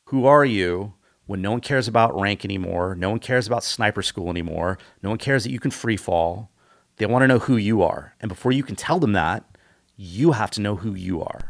who are you when no one cares about rank anymore, no one cares about sniper school anymore, no one cares that you can free fall. They want to know who you are. And before you can tell them that, you have to know who you are.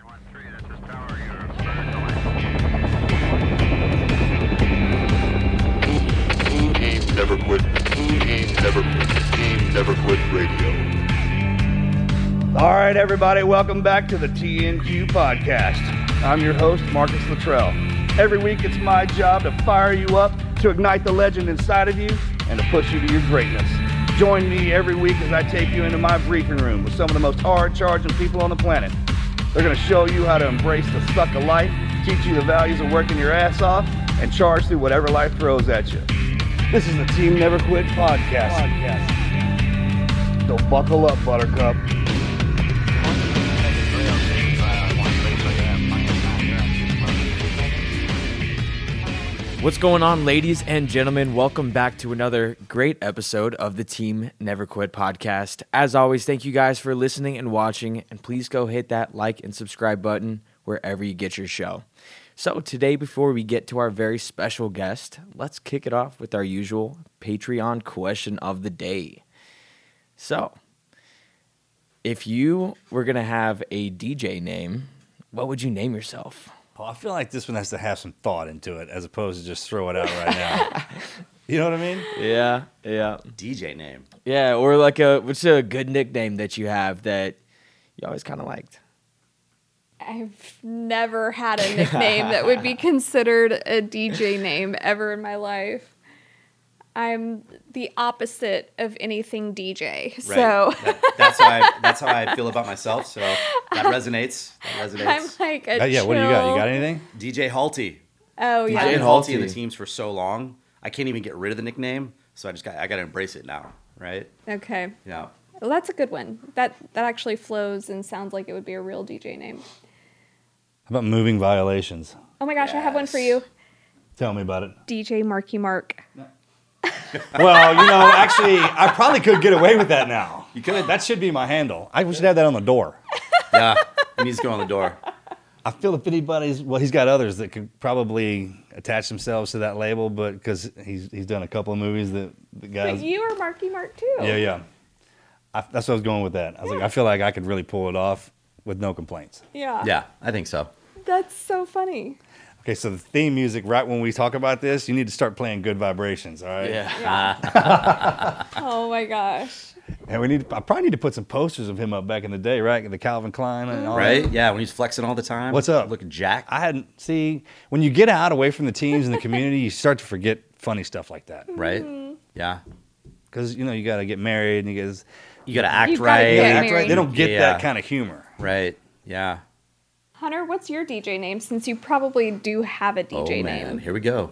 Team Never Quit. Team Never Quit. Team Never Quit Radio. All right, everybody, welcome back to the TNQ podcast. I'm your host, Marcus Luttrell. Every week, it's my job to fire you up, to ignite the legend inside of you, and to push you to your greatness. Join me every week as I take you into my briefing room with some of the most hard-charging people on the planet. They're going to show you how to embrace the suck of life, teach you the values of working your ass off, and charge through whatever life throws at you. This is the Team Never Quit podcast. So buckle up, Buttercup. What's going on, ladies and gentlemen? Welcome back to another great episode of the Team Never Quit podcast. As always, thank you guys for listening and watching, and please go hit that like and subscribe button wherever you get your show. So today, before we get to our very special guest, let's kick it off with our usual Patreon question of the day. So, if you were going to have a DJ name, what would you name yourself? Well, I feel like this one has to have some thought into it as opposed to just throw it out right now. You know what I mean? Yeah. DJ name. Yeah, or what's a good nickname that you have that you always kind of liked? I've never had a nickname that would be considered a DJ name ever in my life. I'm the opposite of anything DJ. Right. So That's how I feel about myself. So that resonates. I'm like a Yeah, what do you got? You got anything? DJ Halty. Oh, yeah. DJ DJ Halty in Halty. the teams for so long. I can't even get rid of the nickname. So I got to embrace it now. Right? Okay. Yeah. Well, that's a good one. That actually flows and sounds like it would be a real DJ name. How about moving violations? Oh my gosh, I have one for you. Tell me about it. DJ Marky Mark. Well, actually, I probably could get away with that now. You could. That should be my handle. We should have that on the door. Yeah. It needs to go on the door. I feel if anybody's, well, he's got others that could probably attach themselves to that label, but because he's done a couple of movies that the guys. But you are Marky Mark too. Yeah. That's what I was going with that. I was like, I feel like I could really pull it off with no complaints. Yeah. Yeah, I think so. That's so funny. Okay, so the theme music, right when we talk about this, you need to start playing Good Vibrations, all right? Yeah. Oh my gosh. And I probably need to put some posters of him up back in the day, right? The Calvin Klein and all Right? that. Yeah, when he's flexing all the time. What's up? Looking jacked. When you get out away from the teams and the community, you start to forget funny stuff like that. Right? Yeah. Because, you got to get married and You got to act You gotta right. get act right. married. They don't get Yeah. that kind of humor. Right. Yeah. Hunter, what's your DJ name? Since you probably do have a DJ man. name. Here we go.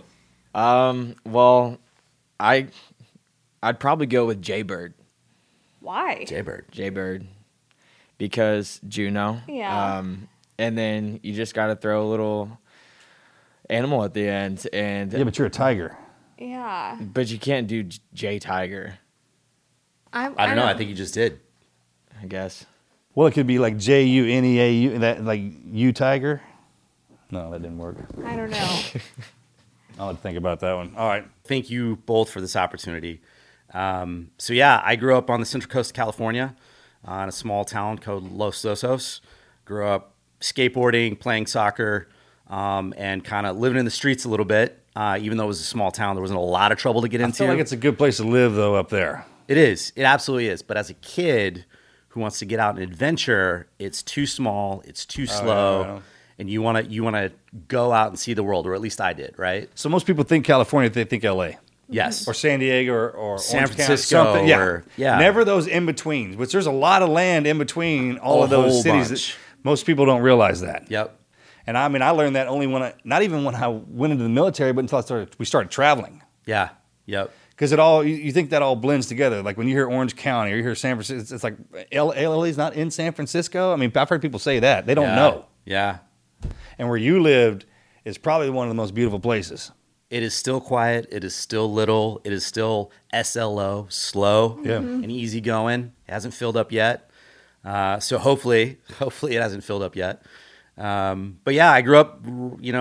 Well, I'd probably go with Jaybird. Why? Jaybird. Because Juno. Yeah. And then you just got to throw a little animal at the end, and Yeah, but you're a tiger. Yeah. but you can't do J Tiger, I don't know. I think you just did. I guess. Well, it could be like Juneau, that like U Tiger. No, that didn't work. I don't know. I'll have to think about that one. All right. Thank you both for this opportunity. So yeah, I grew up on the Central Coast of California, in a small town called Los Osos. Grew up skateboarding, playing soccer, and kind of living in the streets a little bit. Even though it was a small town, there wasn't a lot of trouble to get I into. feel like it's a good place to live, though, up there. It is. It absolutely is. But as a kid who wants to get out and adventure, it's too small, it's too slow, yeah. and you want to go out and see the world, or at least I did, right? So most people think California, they think L.A. Yes. or San Diego or San Orange County, Francisco something. Yeah. or- yeah. Never those in betweens. Which there's a lot of land in between all A of those whole cities. bunch. That most people don't realize that. Yep. And I mean, I learned that only not even when I went into the military, but until we started traveling. Yeah. Yep. Because you think that all blends together. Like when you hear Orange County or you hear San Francisco, it's like LA's not in San Francisco. I mean, I've heard people say that. They don't Yeah. know. Yeah. And where you lived is probably one of the most beautiful places. It is still quiet. It is still little. It is still SLO, slow and easygoing. It hasn't filled up yet. So hopefully it hasn't filled up yet. But yeah, I grew up,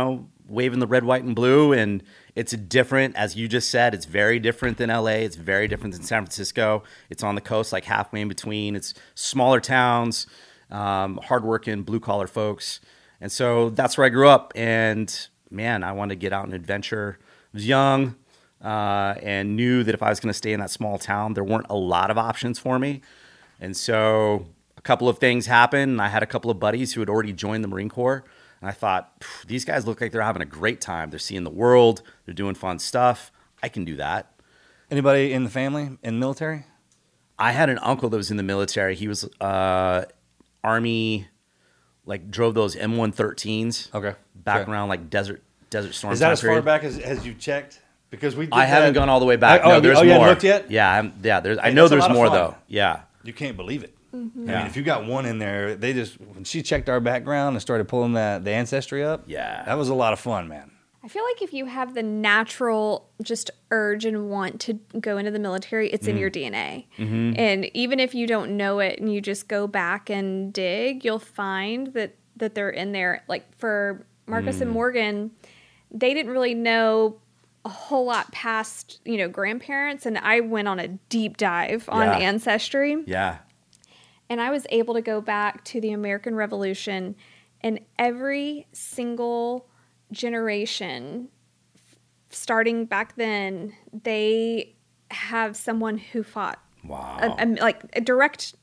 waving the red, white, and blue. And it's different, as you just said, it's very different than LA. It's very different than San Francisco. It's on the coast, like halfway in between. It's smaller towns, hardworking, blue-collar folks. And so that's where I grew up. And, man, I wanted to get out and adventure. I was young and knew that if I was going to stay in that small town, there weren't a lot of options for me. And so a couple of things happened. And I had a couple of buddies who had already joined the Marine Corps. And I thought, these guys look like they're having a great time. They're seeing the world. They're doing fun stuff. I can do that. Anybody in the family in the military? I had an uncle that was in the military. He was Army, like drove those M113s. Okay. Back Okay. around like Desert Storm. Is that time as far period. back as you checked? Because we did I haven't that- gone all the way back. Oh, No, there's you more. haven't looked yet? Yeah, I Hey, know that's a there's lot of more fun. though. Yeah. You can't believe it. I Yeah. mean, if you got one in there, when she checked our background and started pulling the ancestry up, Yeah. that was a lot of fun, man. I feel like if you have the natural just urge and want to go into the military, it's in your DNA. And even if you don't know it and you just go back and dig, you'll find that they're in there. Like for Marcus and Morgan, they didn't really know a whole lot past, grandparents. And I went on a deep dive on Yeah. Ancestry. Yeah. And I was able to go back to the American Revolution, and every single generation, starting back then, they have someone who fought. Wow. Like a direct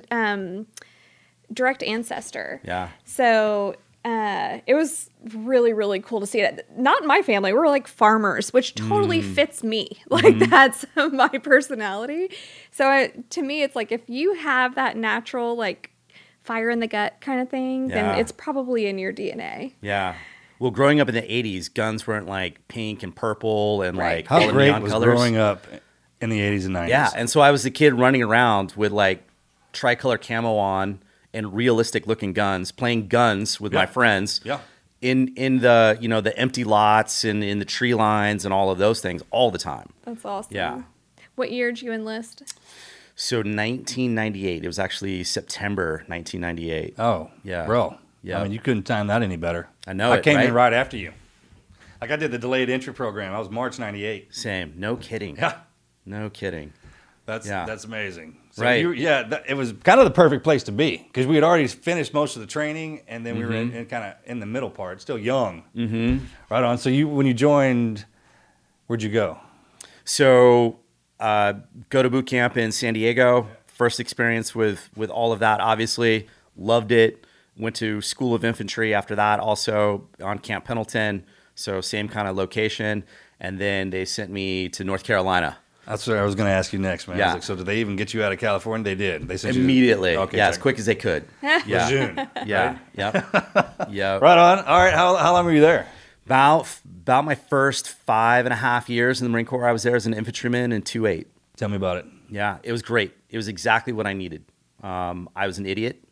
ancestor. Yeah. So it was really, really cool to see it. Not my family. We're like farmers, which totally fits me. Like that's my personality. So to me, it's like if you have that natural like fire in the gut kind of thing, Yeah. then it's probably in your DNA. Yeah. Well, growing up in the 80s, guns weren't like pink and purple and Right. like How all the great neon was colors. growing up in the 80s and 90s? Yeah, and so I was the kid running around with like tricolor camo on and realistic looking guns, playing guns with my Yeah. friends. Yeah. In the the empty lots and in the tree lines and all of those things all the time. That's awesome. Yeah. What year did you enlist? So 1998. It was actually September 1998. Oh, Yeah. bro. Yeah. I mean, you couldn't time that any better. I know I it, came in right? right after you. Like I did the delayed entry program. I was March 98. Same. No kidding. Yeah. No kidding. That's Yeah. amazing. So Right. it was kind of the perfect place to be because we had already finished most of the training, and then we were in kind of in the middle part, still young. Mm-hmm. Right on. So when you joined, where'd you go? So go to boot camp in San Diego. First experience with all of that, obviously. Loved it. Went to School of Infantry after that, also on Camp Pendleton. So same kind of location. And then they sent me to North Carolina. That's what I was going to ask you next, man. I was Yeah. like, so did they even get you out of California? They did. They sent Immediately. You okay, Yeah, as check. quick as they could. Yeah. Lejeune. Yeah. Yep. Yep. Right on. All right. How long were you there? About my first 5.5 years in the Marine Corps, I was there as an infantryman in 2-8. Tell me about it. Yeah, it was great. It was exactly what I needed. I was an idiot.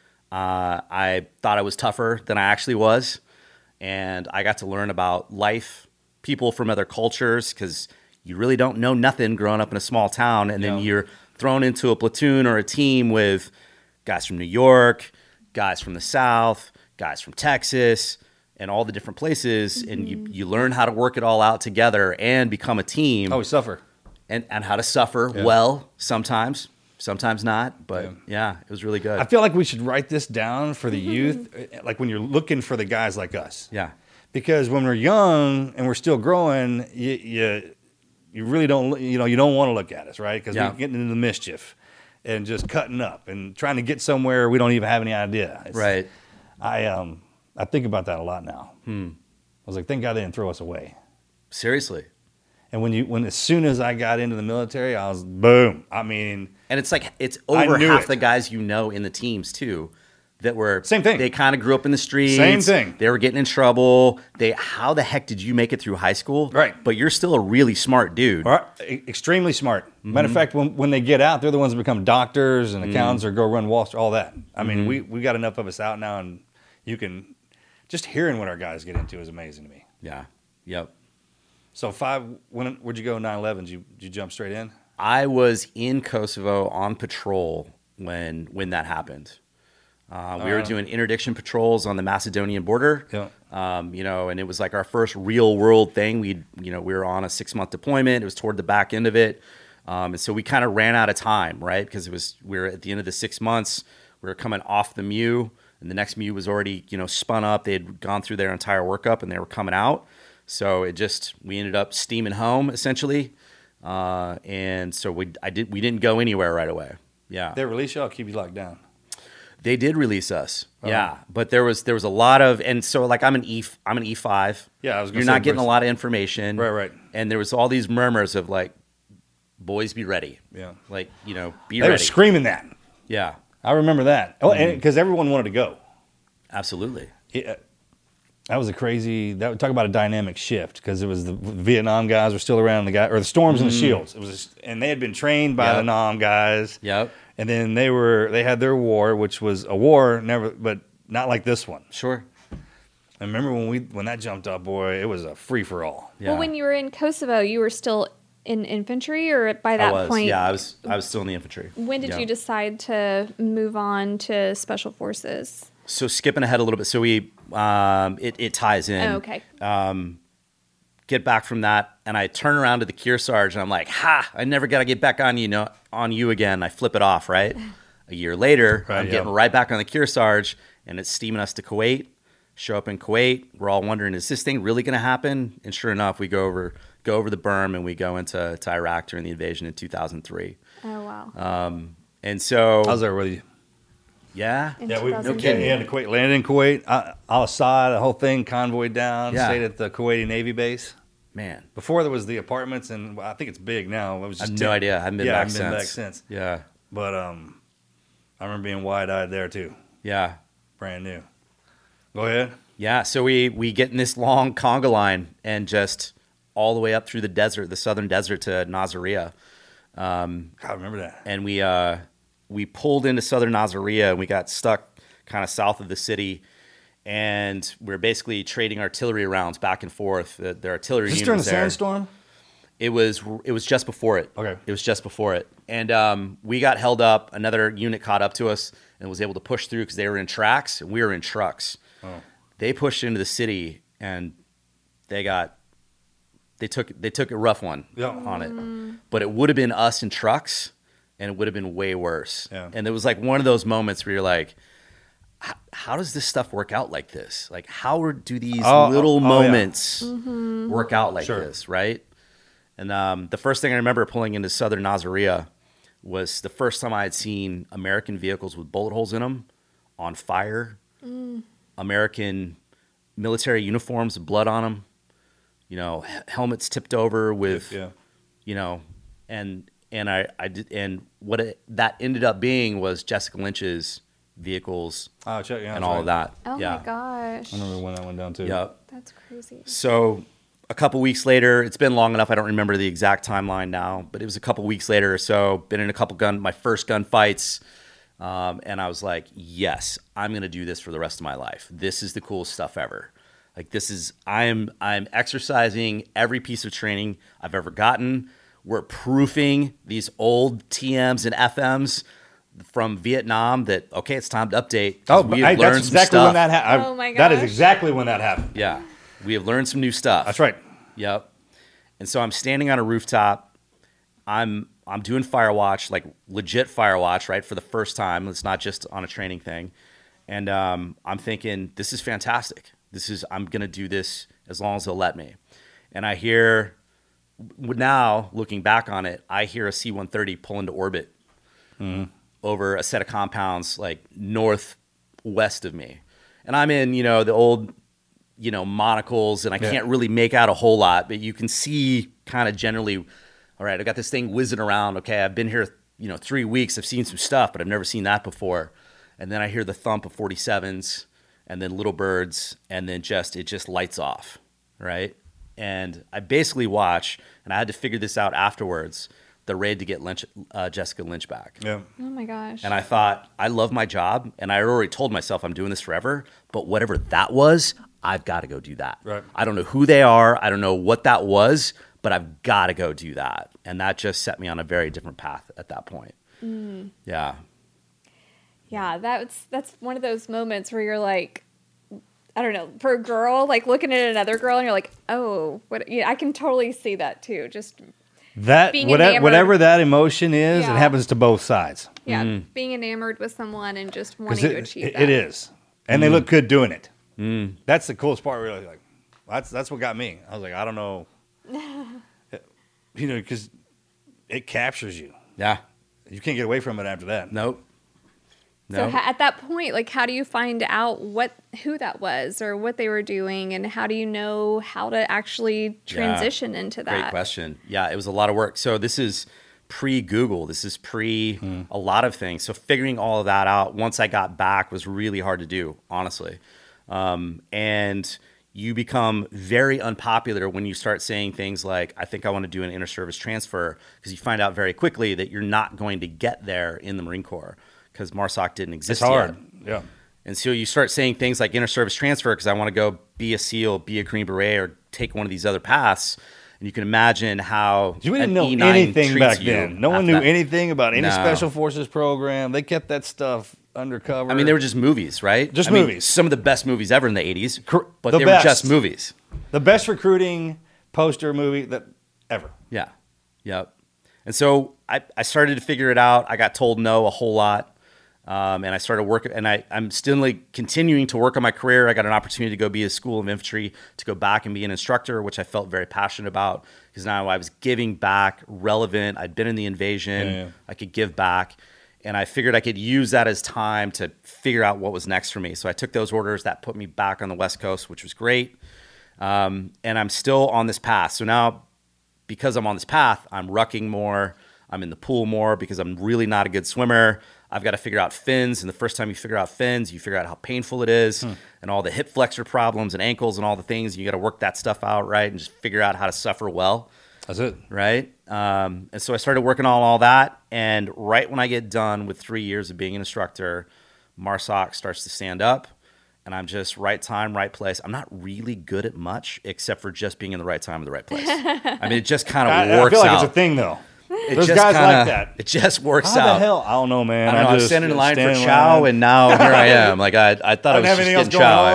I thought I was tougher than I actually was. And I got to learn about life, people from other cultures, because you really don't know nothing growing up in a small town. And then Yeah. you're thrown into a platoon or a team with guys from New York, guys from the South, guys from Texas, and all the different places. And you learn how to work it all out together and become a team. Oh, we suffer. And how to suffer Yeah. well sometimes not. But yeah, it was really good. I feel like we should write this down for the youth, like when you're looking for the guys like us. Yeah. Because when we're young and we're still growing, you really don't, you don't want to look at us, right? Because Yeah. we're getting into the mischief and just cutting up and trying to get somewhere we don't even have any idea. Right. I think about that a lot now. I was like, thank God they didn't throw us away. Seriously. And when as soon as I got into the military, I was boom. I mean, And it's like it's I over knew half it. the guys in the teams too that were Same thing. They kind of grew up in the streets. Same thing. They were getting in trouble. How the heck did you make it through high school? Right. But you're still a really smart dude. all right, extremely smart. Matter of fact, when they get out, they're the ones that become doctors and accountants or go run Wall Street, all that. I mean, we got enough of us out now, and you can just hearing what our guys get into is amazing to me. Yeah. Yep. So where'd you go 9/11? Did you jump straight in? I was in Kosovo on patrol when that happened. We were doing interdiction patrols on the Macedonian border. Yeah. And it was like our first real world thing. We were on a 6-month deployment. It was toward the back end of it. And so we kind of ran out of time, right? Because we were at the end of the 6 months. We were coming off the MEU, and the next MEU was already, spun up. They had gone through their entire workup, and they were coming out. So we ended up steaming home essentially. And so we didn't go anywhere right away. Yeah. They release y'all, keep you locked down. They did release us. Yeah. But there was a lot of, and so like I'm an E5. Yeah. I was gonna You're say, not getting a lot of information. Right. And there was all these murmurs of like, boys, be ready. Yeah. Like, be They ready. were screaming that. Yeah. I remember that. Oh, and because everyone wanted to go. Absolutely. That was talk about a dynamic shift, because it was the Vietnam guys were still around, the Storms and the Shields. It was, and they had been trained by the Nam guys. Yep. And then they had their war, which was a war, but not like this one. Sure. I remember when that jumped up, boy, it was a free for all. Yeah. Well, when you were in Kosovo, you were still in infantry, or by that point? Yeah, I was still in the infantry. When did you decide to move on to Special Forces? So skipping ahead a little bit, so it ties in. Oh, okay. Get back from that, and I turn around to the Kearsarge, and I'm like, I never got to get back on you again. I flip it off, right? A year later, I'm getting right back on the Kearsarge, and it's steaming us to Kuwait. Show up in Kuwait. We're all wondering, is this thing really going to happen? And sure enough, we go over the berm, and we go into Iraq during the invasion in 2003. Oh, wow. And so I was there with you. Yeah. In Yeah, we 2003. had Kuwait, landed in Kuwait. Al-Assad, the whole thing, convoyed down, Yeah. stayed at the Kuwaiti Navy base. Man. Before there was the apartments, and I think it's big now. It was I just have no idea. I haven't been back since. Yeah. But I remember being wide-eyed there too, Yeah. brand new. Go ahead. Yeah. So we get in this long conga line and just all the way up through the desert, the southern desert to Nasiriyah. God, I remember that. And we pulled into southern Nasiriyah, and we got stuck kind of south of the city. And we're basically trading artillery rounds back and forth. Their artillery Is this unit during the was there. sandstorm? It was just before it. Okay. It was just before it. And we got held up. Another unit caught up to us and was able to push through because they were in tracks and we were in trucks. Oh. They pushed into the city, and they took a rough one on it. But it would have been us in trucks, and it would have been way worse. Yeah. And it was like one of those moments where you're like, how does this stuff work out like this? Like, how do these little moments work out like this, right? And the first thing I remember pulling into southern Nasiriyah was the first time I had seen American vehicles with bullet holes in them on fire, American military uniforms with blood on them, helmets tipped over with, and I did, and that ended up being was Jessica Lynch's vehicles and all of that. Oh, yeah. my gosh. I remember when that went down too. Yep. That's crazy. So a couple weeks later, it's been long enough, I don't remember the exact timeline now, but it was a couple weeks later or so, been in a couple my first gunfights, and I was like, yes, I'm going to do this for the rest of my life. This is the coolest stuff ever. Like, I'm exercising every piece of training I've ever gotten. We're proofing these old TMs and FMs from Vietnam that, okay, it's time to update. We have learned that's some exactly stuff. when that happened. Oh my That is gosh. exactly when that happened. Yeah. We have learned some new stuff. That's right. Yep. And so I'm standing on a rooftop. I'm doing Firewatch, like legit Firewatch, right, for the first time. It's not just on a training thing. And I'm thinking, this is fantastic. I'm going to do this as long as they'll let me. And I hear, now looking back on it, I hear a C-130 pull into orbit over a set of compounds like northwest of me. And I'm in, the old, monocles, and I can't really make out a whole lot, but you can see kind of generally, all right, I got this thing whizzing around. Okay, I've been here, 3 weeks. I've seen some stuff, but I've never seen that before. And then I hear the thump of 47s and then little birds, and then it just lights off, right? And I basically watch, and I had to figure this out afterwards, the raid to get Jessica Lynch back. Yeah. Oh my gosh. And I thought, I love my job, and I already told myself I'm doing this forever, but whatever that was, I've got to go do that. Right. I don't know who they are. I don't know what that was, but I've got to go do that. And that just set me on a very different path at that point. Yeah. Yeah, that's one of those moments where you're like, I don't know, for a girl, like looking at another girl and you're like, oh, what? Yeah, I can totally see that too. Just That being whatever enamored. that emotion is, Yeah. it happens to both sides. yeah, being enamored with someone and just 'Cause wanting to achieve that. it is, and they look good doing it. That's the coolest part. Really, like that's what got me. I was like, I don't know, because it captures you. Yeah. You can't get away from it after that. Nope. So No. at that point, like, how do you find out who that was or what they were doing, and how do you know how to actually transition into that? Great question. Yeah, it was a lot of work. So this is pre-Google. This is pre a lot of things. So figuring all of that out once I got back was really hard to do, honestly. And you become very unpopular when you start saying things like, I think I want to do an inter-service transfer, because you find out very quickly that you're not going to get there in the Marine Corps because MARSOC didn't exist It's hard. yet. Yeah. And so you start saying things like inter-service transfer because I want to go be a SEAL, be a Green Beret, or take one of these other paths. And you can imagine how You didn't an know E9 anything treats back you then. No one after knew that. anything about any No. special forces program. They kept that stuff undercover. I mean, they were just movies, right? Just I mean, movies. some of the best movies ever in the 80s, but The they best. were just movies. the best recruiting poster movie that ever. Yeah. Yep. And so I started to figure it out. I got told no a whole lot. And I started working, and I'm still continuing to work on my career. I got an opportunity to go be a School of Infantry, to go back and be an instructor, which I felt very passionate about because now I was giving back, relevant. I'd been in the invasion. Yeah. I could give back. And I figured I could use that as time to figure out what was next for me. So I took those orders. That put me back on the West Coast, which was great. And I'm still on this path. So now, because I'm on this path, I'm rucking more. I'm in the pool more because I'm really not a good swimmer. I've got to figure out fins. And the first time you figure out fins, you figure out how painful it is and all the hip flexor problems and ankles and all the things. You got to work that stuff out, right? And just figure out how to suffer well. That's it. Right. And so I started working on all that. And right when I get done with 3 years of being an instructor, MARSOC starts to stand up. And I'm just right time, right place. I'm not really good at much except for just being in the right time and the right place. I mean, it just kind of I works feel like out. it's a thing, though. It There's just guys kinda, like that. It just works How out. the hell? I don't know, man. I don't know. I was just standing in line for stand in chow, line. and now here I am. Like I thought I was have just anything getting else going chow.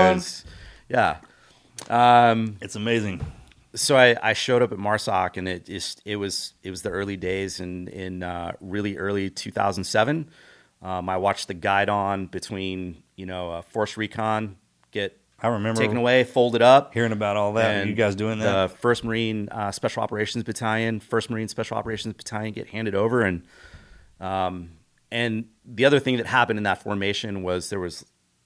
on. It's amazing. So I showed up at MARSOC, and it was the early days in really early 2007. I watched the guide on between Force Recon get I remember taken away, folded up, hearing about all that. and You guys doing that? The 1st Marine Special Operations Battalion, 1st Marine Special Operations Battalion get handed over, and the other thing that happened in that formation was there was,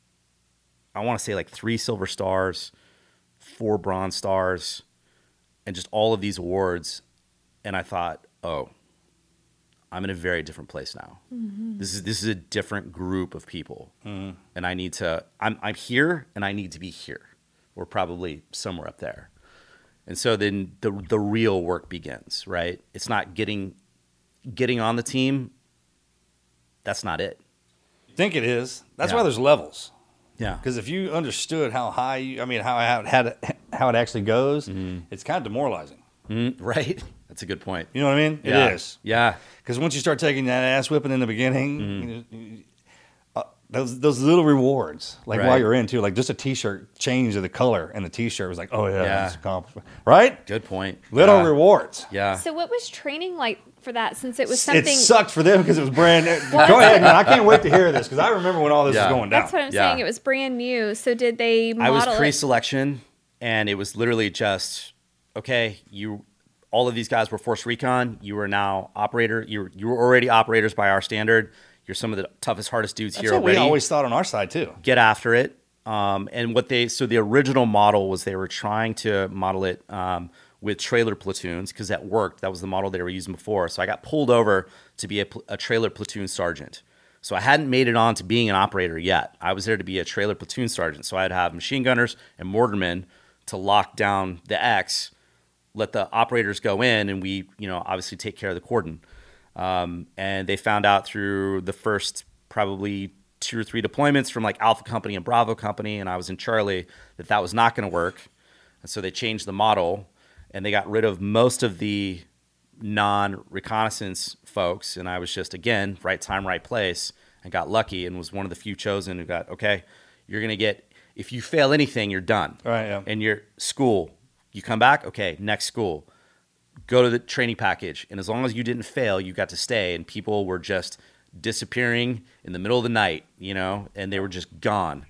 I want to say, like 3 Silver Stars, 4 Bronze Stars, and just all of these awards. And I thought, oh, I'm in a very different place now. Mm-hmm. This is a different group of people, and I need to. I'm here, and I need to be here, or probably somewhere up there. And so then the real work begins. Right? It's not getting on the team. That's not it. I think it is. That's Yeah. why there's levels. Yeah. Because if you understood how high, how it actually goes, it's kind of demoralizing. Right. That's a good point. You know what I mean? Yeah. It is. Yeah. Because once you start taking that ass whipping in the beginning, those little rewards, like Right. while you're in too, like just a T-shirt change of the color, and the T-shirt was like, oh yeah, Yeah. that's accomplishment, right? Good point. Little Yeah. rewards. Yeah. So what was training like for that? Since it was something. It sucked for them because it was brand new. Well, Go ahead, man. I can't wait to hear this because I remember when all this Yeah. was going down. That's what I'm Yeah. saying. It was brand new. So did they I model was it? pre-selection, and it was literally just, okay, all of these guys were Force Recon. You are now operator. You were already operators by our standard. You're some of the toughest, hardest dudes That's here what already. we always thought on our side too. Get after it. And so the original model was they were trying to model it with trailer platoons because that worked. That was the model they were using before. So I got pulled over to be a trailer platoon sergeant. So I hadn't made it on to being an operator yet. I was there to be a trailer platoon sergeant. So I'd have machine gunners and mortarmen to lock down the X, let the operators go in, and we, obviously take care of the cordon. And they found out through the first probably 2 or 3 deployments from like Alpha Company and Bravo Company, and I was in Charlie, that was not going to work. And so they changed the model, and they got rid of most of the non-reconnaissance folks, and I was just, again, right time, right place, and got lucky and was one of the few chosen who got, okay, you're going to get, if you fail anything, you're done. Right, yeah. And your school, you come back, okay, next school. Go to the training package. And as long as you didn't fail, you got to stay. And people were just disappearing in the middle of the night, and they were just gone.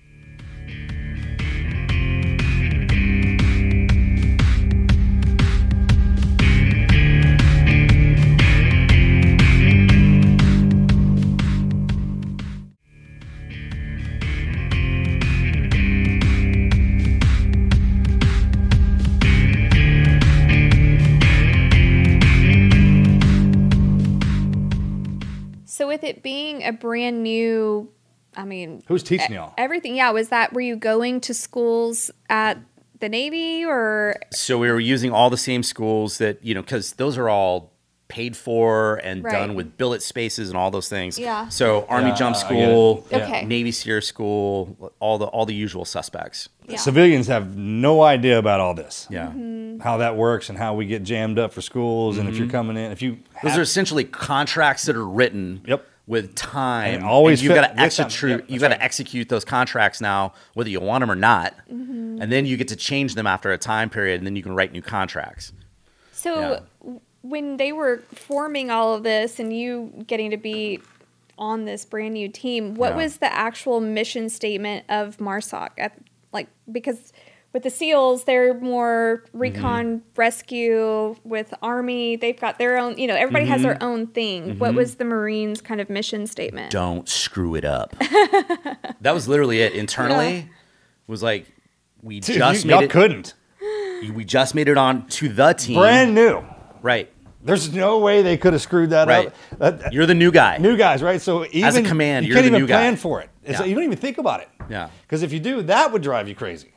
So with it being a brand new, Who's teaching y'all? everything, were you going to schools at the Navy or? So we were using all the same schools that, because those are all paid for and Right. done with billet spaces and all those things. Yeah. So Army Jump I get it. School, Yeah. Okay. Navy SEER School, all the usual suspects. Yeah. Civilians have no idea about all this. Yeah. How that works and how we get jammed up for schools. And if you're coming in, if you Those are essentially contracts that are written Yep. with time. And always you've got fit to with time. execute. Yep, You've that's got to right. execute those contracts now, whether you want them or not. And then you get to change them after a time period, and then you can write new contracts. So when they were forming all of this and you getting to be on this brand new team, what Yeah. was the actual mission statement of MARSOC? Because with the SEALs, they're more recon rescue. With Army, they've got their own, everybody has their own thing. What was the Marines kind of mission statement? Don't screw it up. That was literally it. Internally, was like we Dude, just y'all made it. couldn't. We just made it on to the team. Brand new. Right. There's no way they could have screwed that Right. up. You're the new guy. New guys, right? So even a command, you you're can't the even new guy. plan for it. Yeah. You don't even think about it. Yeah. Because if you do, that would drive you crazy.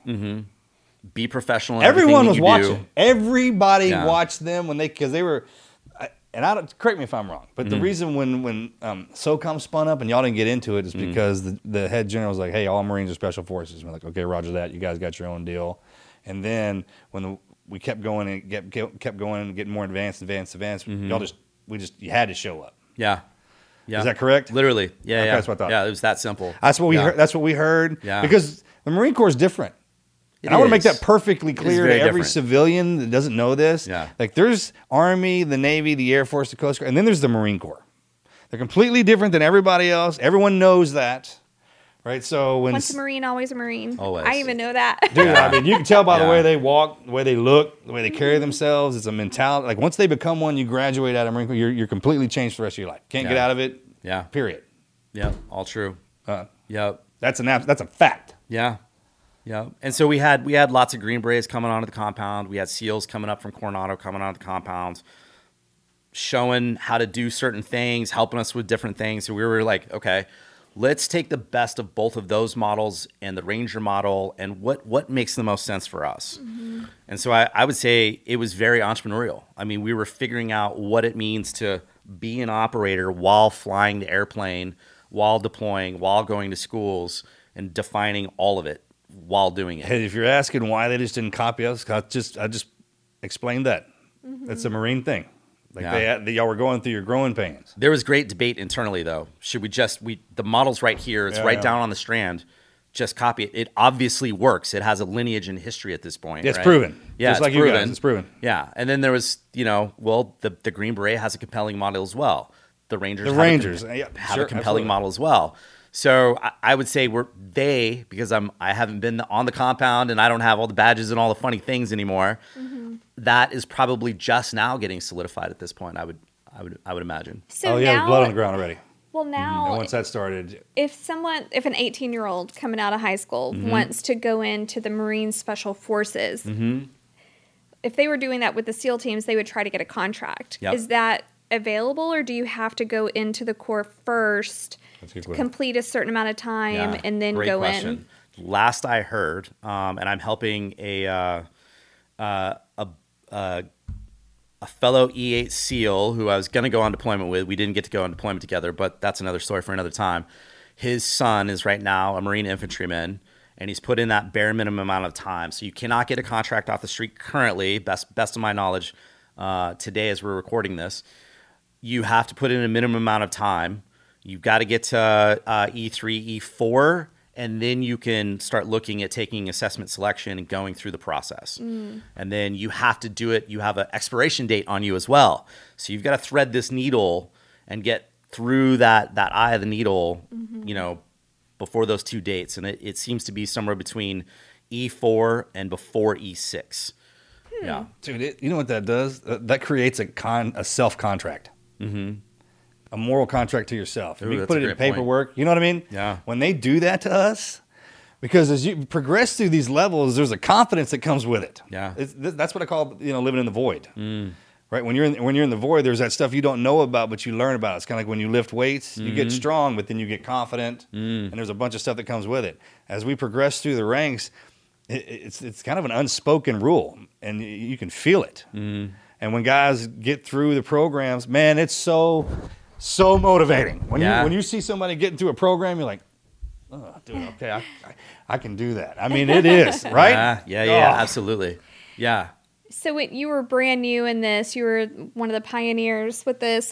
Be professional. In Everyone everything was that you watching. Everybody Yeah. watched them because they were. And I don't, correct me if I'm wrong, but Mm-hmm. the reason when SOCOM spun up and y'all didn't get into it is Mm-hmm. because the head general was like, "Hey, all Marines are special forces." And we're like, "Okay, Roger that. You guys got your own deal." And then when we kept going and kept going and getting more advanced, y'all you had to show up. Yeah. Yeah. Is that correct? Literally. Yeah. Okay, Yeah. that's what I thought. Yeah. It was that simple. That's what we Yeah. heard. That's what we heard. Yeah. Because the Marine Corps is different. And It I want to make is. that perfectly clear to very every different. civilian that doesn't know this. Yeah. Like there's Army, the Navy, the Air Force, the Coast Guard, and then there's the Marine Corps. They're completely different than everybody else. Everyone knows that. Right? So when Once a Marine, always a Marine. Always. I even know that. dude, I mean, you can tell by the Yeah. way they walk, the way they look, the way they carry themselves. It's a mentality. Like once they become one, you graduate out of Marine Corps, you're completely changed for the rest of your life. Can't get Yeah. out of it. Yeah. Period. Yeah. All true. Yep. That's a fact. Yeah. Yeah. And so we had lots of Green Berets coming onto the compound. We had SEALs coming up from Coronado coming onto the compound, showing how to do certain things, helping us with different things. So we were like, okay, let's take the best of both of those models and the Ranger model and what makes the most sense for us. And so I would say it was very entrepreneurial. I mean, we were figuring out what it means to be an operator while flying the airplane, while deploying, while going to schools, and defining all of it while doing it. Hey, if you're asking why they just didn't copy us, I just explained that. That's a Marine thing. Like Yeah. y'all were going through your growing pains. There was great debate internally, though. Should the model's right here. It's Yeah, right yeah. down on the strand. Just copy it. It obviously works. It has a lineage and history at this point. It's right? proven. Yeah, Just it's like you proven. guys, it's proven. Yeah, and then there was, the Green Beret has a compelling model as well. The Rangers The have Rangers, a, yeah, have sure, a compelling absolutely. model as well. So I would say because I haven't been on the compound and I don't have all the badges and all the funny things anymore. That is probably just now getting solidified at this point. I would imagine. So Oh yeah, now, there's blood on the ground already. Well, And now once that started, if an 18-year-old coming out of high school wants to go into the Marine Special Forces, if they were doing that with the SEAL teams, they would try to get a contract. Yep. Is that available, or do you have to go into the Corps first, That's a good question. complete a certain amount of time, Yeah, and then great go question. Last I heard, and I'm helping a fellow E8 SEAL who I was going to go on deployment with. We didn't get to go on deployment together, but that's another story for another time. His son is right now a Marine infantryman, and he's put in that bare minimum amount of time. So you cannot get a contract off the street currently, best of my knowledge, today as we're recording this. You have to put in a minimum amount of time. You've got to get to E3, E4, and then you can start looking at taking assessment selection and going through the process. And then you have to do it. You have an expiration date on you as well. So you've got to thread this needle and get through that eye of the needle, you know, before those 2 dates. And it seems to be somewhere between E4 and before E6. Yeah. Dude, you know what that does? That creates a self-contract. A moral contract to yourself. If you that's put a it in great point. paperwork, you know what I mean? Yeah. When they do that to us, because as you progress through these levels, there's a confidence that comes with it. Yeah. That's what I call, you know, living in the void. Right? When you're in the void, there's that stuff you don't know about, but you learn about. It's kind of like when you lift weights, you get strong, but then you get confident, and there's a bunch of stuff that comes with it. As we progress through the ranks, it's kind of an unspoken rule, and you can feel it. And when guys get through the programs, man, it's so motivating. When you see somebody getting through a program, you're like, oh, dude, okay, I can do that. I mean, it is, right? Yeah, absolutely. Yeah. So when you were brand new in this, you were one of the pioneers with this.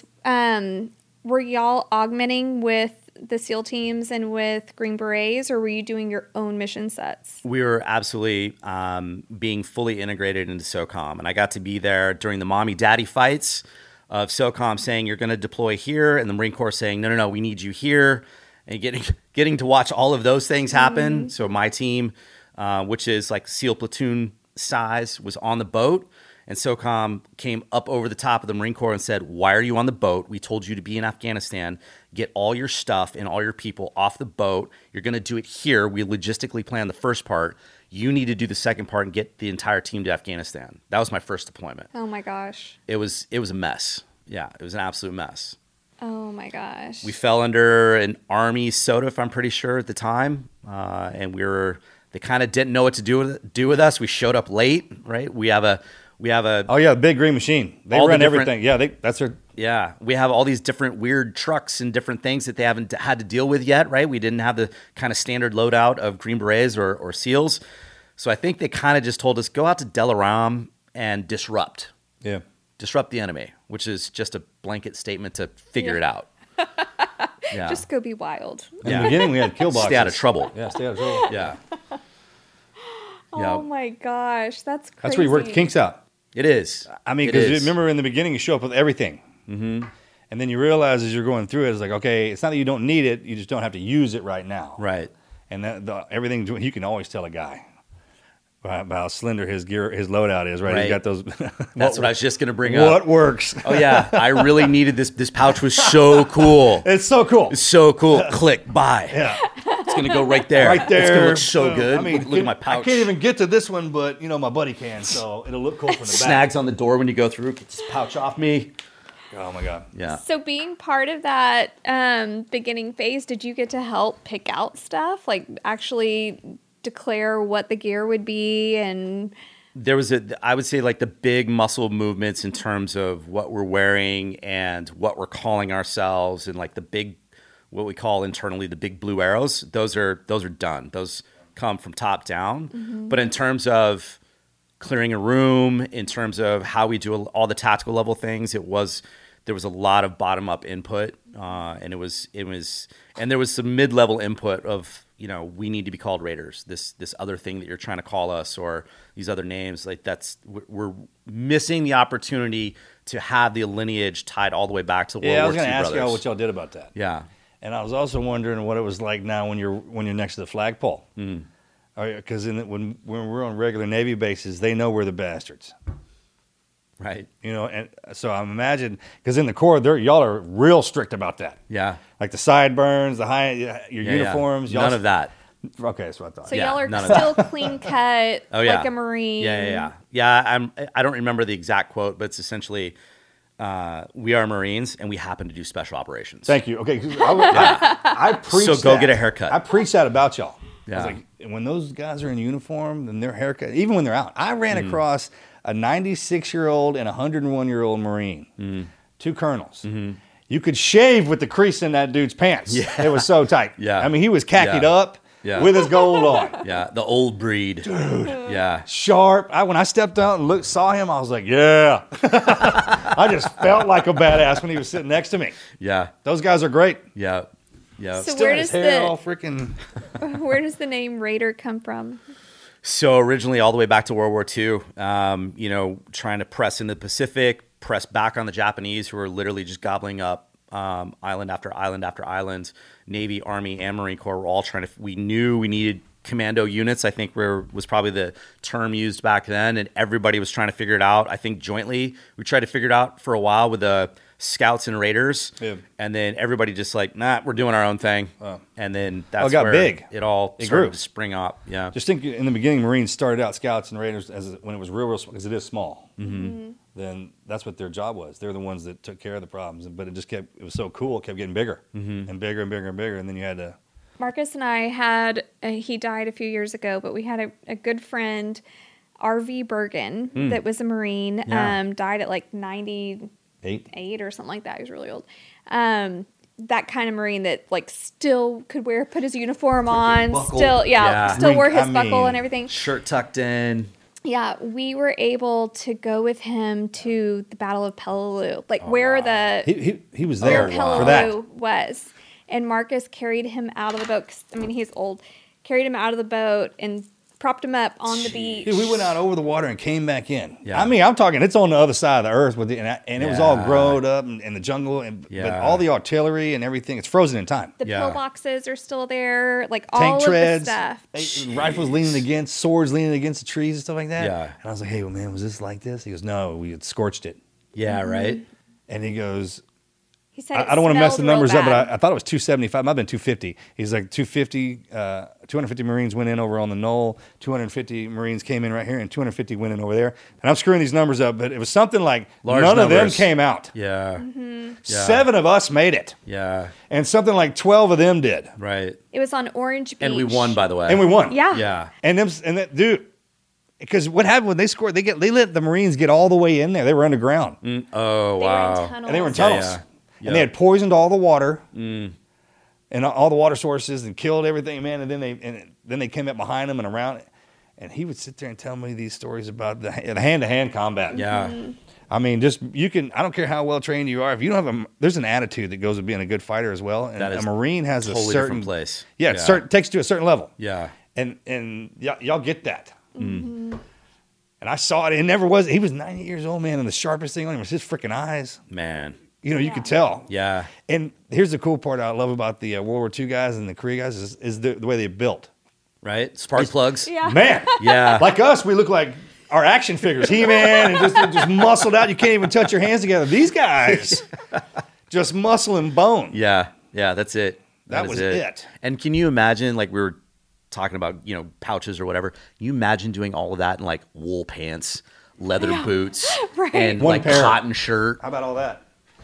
Were y'all augmenting with the SEAL teams and with Green Berets, or were you doing your own mission sets? We were absolutely being fully integrated into SOCOM. And I got to be there during the mommy-daddy fights of SOCOM saying, you're going to deploy here, and the Marine Corps saying, no, we need you here, and getting to watch all of those things happen. So my team, which is like SEAL platoon size, was on the boat, and SOCOM came up over the top of the Marine Corps and said, why are you on the boat? We told you to be in Afghanistan. Get all your stuff and all your people off the boat. You're going to do it here. We logistically planned the first part. You need to do the second part and get the entire team to Afghanistan. That was my first deployment. Oh my gosh. It was a mess. Yeah, it was an absolute mess. Oh my gosh. We fell under an Army SOTF, I'm pretty sure, at the time. And they kind of didn't know what to do with us. We showed up late, right? We have a Oh yeah, big green machine. They all the run different- everything. Yeah, that's their. Yeah, we have all these different weird trucks and different things that they haven't had to deal with yet, right? We didn't have the kind of standard loadout of Green Berets or SEALs. So I think they kind of just told us, go out to Delaram and disrupt Yeah. the enemy, which is just a blanket statement to figure it out. Yeah. Just go be wild. In the beginning, we had kill boxes. Stay out of trouble. Yeah, stay out of trouble. Yeah. Oh my gosh, that's crazy. That's where you work the kinks out. It is. I mean, It because is. remember in the beginning, you show up with everything. Mm-hmm. And then you realize as you're going through it, it's like, okay, it's not that you don't need it, you just don't have to use it right now. Right. And everything, you can always tell a guy about how slender his loadout is, right? Right. He's got those. That's what I was just going to bring up. What works? Oh, yeah. I really needed this. This pouch was so cool. It's so cool. It's so cool. Click. Buy. Yeah. It's going to go right there. Right there. It's going to look so good. I mean, look at my pouch. I can't even get to this one, but my buddy can, so it'll look cool from the back. Snags on the door when you go through. Get this pouch off me. Oh my God. Yeah. So being part of that beginning phase, did you get to help pick out stuff? Like actually declare what the gear would be? And There was I would say like the big muscle movements in terms of what we're wearing and what we're calling ourselves, and like the big, what we call internally the big blue arrows. Those are done. Those come from top down. Mm-hmm. But in terms of clearing a room, in terms of how we do all the tactical level things, there was a lot of bottom up input, and and there was some mid level input of, we need to be called Raiders. This other thing that you're trying to call us, or these other names, like we're missing the opportunity to have the lineage tied all the way back to World Yeah, I War was II going to ask brothers. y'all what y'all did about that. Yeah. And I was also wondering what it was like now when you're next to the flagpole. Because when we're on regular Navy bases, they know we're the bastards. Right. And so I'm imagining, because in the Corps, y'all are real strict about that. Yeah. Like the sideburns, your uniforms. None of that. Okay, that's what I thought. so Yeah, y'all are none of that. still clean cut, Oh, yeah. like a Marine. Yeah. I don't remember the exact quote, but it's essentially, we are Marines and we happen to do special operations. Thank you. Okay, 'cause I preach So go that. get a haircut. I preach that about y'all. I Yeah. was like, when those guys are in uniform and their haircut, even when they're out, I ran Mm. across a 96-year-old and a 101-year-old Marine, two colonels. Mm-hmm. You could shave with the crease in that dude's pants. Yeah. It was so tight. Yeah. I mean, he was khaki Yeah. up Yeah. with his gold on. Yeah. The old breed. Dude. Yeah. Sharp. When I stepped out and saw him, I was like, yeah. I just felt like a badass when he was sitting next to me. Yeah. Those guys are great. Yeah. Yeah. So Still where had his does hair the all freaking. where does the name Raider come from? So originally all the way back to World War II, trying to press into the Pacific, press back on the Japanese who were literally just gobbling up island after island after island. Navy, Army, and Marine Corps were all we knew we needed commando units, I think was probably the term used back then, and everybody was trying to figure it out. I think jointly we tried to figure it out for a while with the Scouts and Raiders, and then everybody just we're doing our own thing, and then that's got where big. It all started grew to spring up. Yeah, Just think in the beginning, Marines started out Scouts and Raiders when it was real small, because it is small. Mm-hmm. Then that's what their job was. They're the ones that took care of the problems, but it was so cool. It kept getting bigger and bigger and bigger and bigger, and then you had to. Marcus and I had, he died a few years ago, but we had a good friend, R.V. Bergen, that was a Marine, died at 98 or something like that. He was really old. That kind of Marine that still could put his uniform on, buckle. still wore his buckle and everything. Shirt tucked in. Yeah, we were able to go with him to the Battle of Peleliu, where the He was there where for that. Peleliu was. And Marcus carried him out of the boat. 'Cause, he's old. Carried him out of the boat and propped him up on the beach. Dude, we went out over the water and came back in. Yeah. I'm talking, it's on the other side of the earth and it was all grown up in the jungle, but Yeah. all the artillery and everything, it's frozen in time. The Yeah. pillboxes are still there, Tank all of the treads, stuff. rifles leaning against, swords leaning against the trees and stuff like that. Yeah. And I was like, hey, well, man, was this like this? He goes, no, we had scorched it. Yeah, right. And he goes, He said I don't want to mess the numbers up, bad. but I thought it was 275. It might have been 250. He's like 250 Marines went in over on the knoll. 250 Marines came in right here, and 250 went in over there. And I'm screwing these numbers up, but it was something like Large none of them numbers. came out. Yeah. Mm-hmm. Yeah. 7 of us made it, Yeah. and something like 12 of them did, Right. It was on Orange Beach. And we won, by the way. and we won. Yeah. Yeah. And that dude. Because what happened when they scored? They let the Marines get all the way in there. They were underground, Oh, They wow. were in tunnels. and they were in tunnels, Yeah. and they had poisoned all the water, and all the water sources, and killed everything, man. And then they came up behind him and around it, and he would sit there and tell me these stories about the hand-to-hand combat. Yeah. I mean, I don't care how well trained you are. If you don't have there's an attitude that goes with being a good fighter as well. And That is a Marine has a totally certain different place. Yeah, it takes you to a certain level. Yeah. And y'all get that. And I saw it. It never was. He was 90 years old, man, and the sharpest thing on him was his freaking eyes. Man. You could tell. Yeah. And here's the cool part I love about the World War II guys and the Korea guys is the way they built. Right? Spark plugs. Yeah. Man, Yeah. like us, we look like our action figures, He-Man, and just muscled out. You can't even touch your hands together. These guys, just muscle and bone. Yeah. Yeah. That's it. That is was it. And can you imagine, we were talking about, pouches or whatever. Can you imagine doing all of that in wool pants, leather boots, Right. and One pair. cotton shirt? How about all that?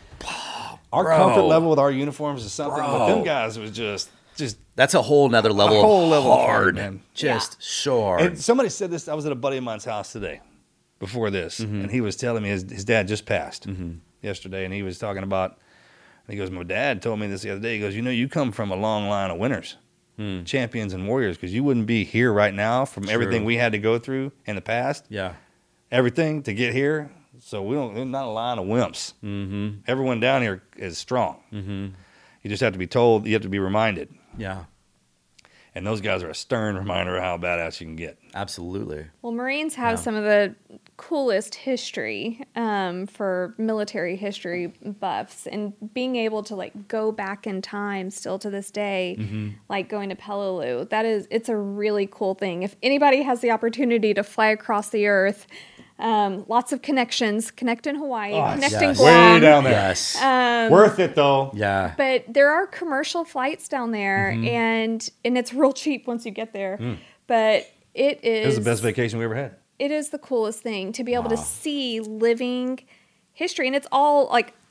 Our Bro. comfort level with our uniforms is something, but Bro. them guys was just That's a whole nother level whole of level of hard. man. Just so hard. And somebody said this. I was at a buddy of mine's house today, before this, and he was telling me his dad just passed yesterday, and he was talking about. And he goes, my dad told me this the other day. He goes, you come from a long line of winners, champions and warriors, because you wouldn't be here right now from everything we had to go through in the past. yeah. Everything to get here. So we're not a line of wimps. Mm-hmm. Everyone down here is strong. Mm-hmm. You just have to be told. You have to be reminded. Yeah. And those guys are a stern reminder of how badass you can get. Absolutely. Well, Marines have some of the coolest history for military history buffs, and being able to go back in time still to this day, like going to Peleliu, it's a really cool thing. If anybody has the opportunity to fly across the earth, lots of connections, connect in Hawaii, connect in yes. Guam. Way down there. Yes. Worth it though. yeah. But there are commercial flights down there, and it's real cheap once you get there. But it It was is the best vacation we ever had. it is the coolest thing to be able to see living history, and it's all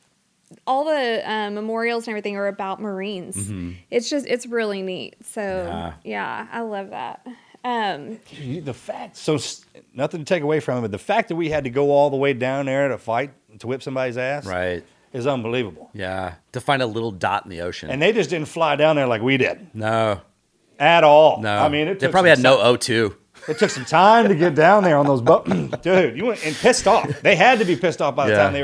all the memorials and everything are about Marines. It's really neat. So yeah, I love that. The fact, nothing to take away from it, but the fact that we had to go all the way down there to fight, to whip somebody's ass, Right. is unbelievable. Yeah. To find a little dot in the ocean. And they just didn't fly down there like we did no. at all. No. I mean, they took probably had some no time- O2. It took some time to get down there on those boats. Dude, you went and pissed off. They had to be pissed off by the Yeah. time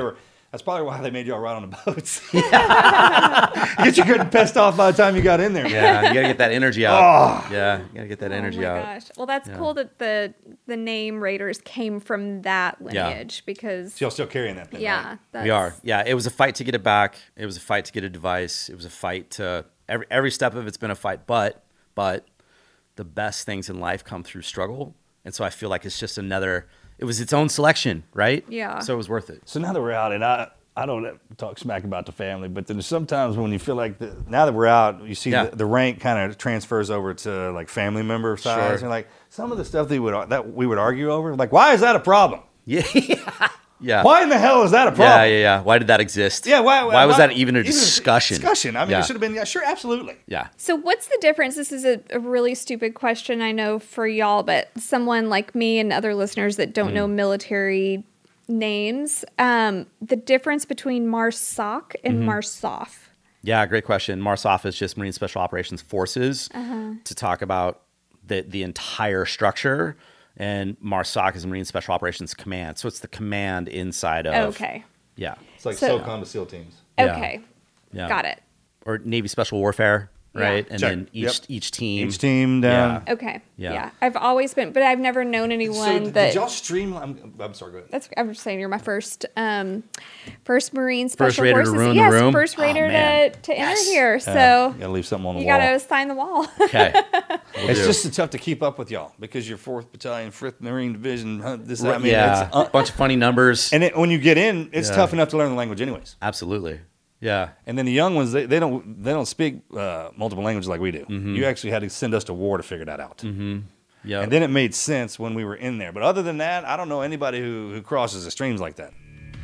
That's probably why they made y'all ride on the boats. Get you getting pissed off by the time you got in there. Yeah, you gotta get that energy out. Yeah, you gotta get that energy oh my out. gosh. Well, that's cool that the name Raiders came from that lineage because So y'all still carrying that thing, yeah, right? that's, We are. Yeah, it was a fight to get it back. It was a fight to get a device. It was a fight to every step of it's been a fight. But the best things in life come through struggle, and so I feel like it's just another. It was its own selection, right? Yeah. So it was worth it. So now that we're out, and I don't talk smack about the family, but then sometimes when you feel like Now that we're out, you see Yeah. the rank kind of transfers over to like family member size. Sure. And like some of the stuff that we would argue over, like why is that a problem? Yeah. Yeah. Why in the hell is that a problem? Yeah. Why did that exist? Yeah, Why was that even a discussion? Discussion. I mean, Yeah. it should have been. Yeah, sure, absolutely. Yeah. So what's the difference? This is a really stupid question, I know, for y'all, but someone like me and other listeners that don't know military names, the difference between MARSOC and MARSOF. Yeah, great question. MARSOF is just Marine Special Operations Forces to talk about the entire structure, and MARSOC is Marine Special Operations Command. So it's the command inside of. Okay. Yeah. It's like So- SOCOM to SEAL teams. Yeah. Okay. Yeah. Got it. Or Navy Special Warfare, right? And Check. then Yep. each team. Each team down. Yeah. Okay. Yeah. Yeah. I've always been, but I've never known anyone So that. did y'all stream? I'm sorry. Go ahead. That's. I'm just saying, you're my first Marine Special First Raider to Forces. ruin the yes, room? first Oh, Raider man. to enter here. So Gotta leave something on the you wall. gotta sign the wall. Okay. It's just tough to keep up with y'all because you're 4th Battalion, 5th Marine Division. This, I mean, yeah. it's, A bunch of funny numbers. and when you get in, it's Yeah. tough enough to learn the language, anyways. Absolutely. Yeah. And then the young ones, they don't speak multiple languages like we do. You actually had to send us to war to figure that out. Yeah. And then it made sense when we were in there. But other than that, I don't know anybody who crosses the streams like that.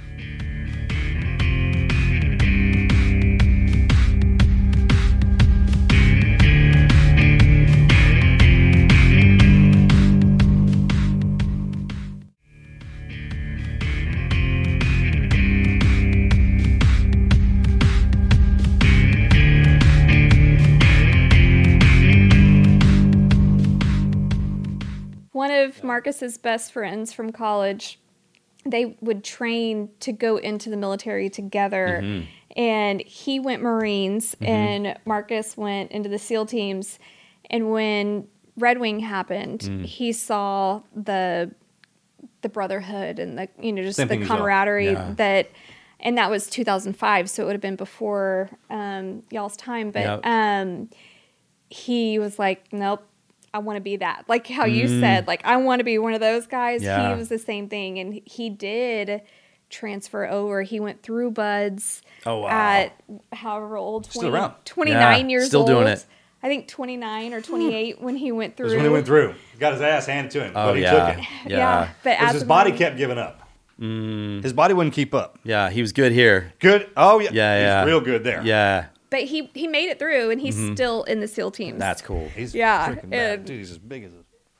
One of Marcus's best friends from college, they would train to go into the military together. And he went Marines and Marcus went into the SEAL teams. And when Red Wing happened, he saw the brotherhood and the just Same the thing as y'all. camaraderie Yeah. that, and that was 2005, so it would have been before y'all's time. But Yep. he was like, nope, I want to be that. Like how you said, like, I want to be one of those guys. Yeah. He was the same thing. And he did transfer over. He went through Buds Oh, wow. at however old, Still around. 29 Yeah, years still old. doing it. I think 29 or 28 when he went through. That's when he went through. Got his ass handed to him, Oh, but he yeah. took it. Yeah. But Because as his a body Marine- kept giving up. His body wouldn't keep up. Yeah. He was good here. Good. Oh, yeah. Yeah. He's Yeah. real good there. Yeah. But he made it through, and he's still in the SEAL teams. That's cool. He's Yeah, freaking bad. and- Dude, he's as big as a...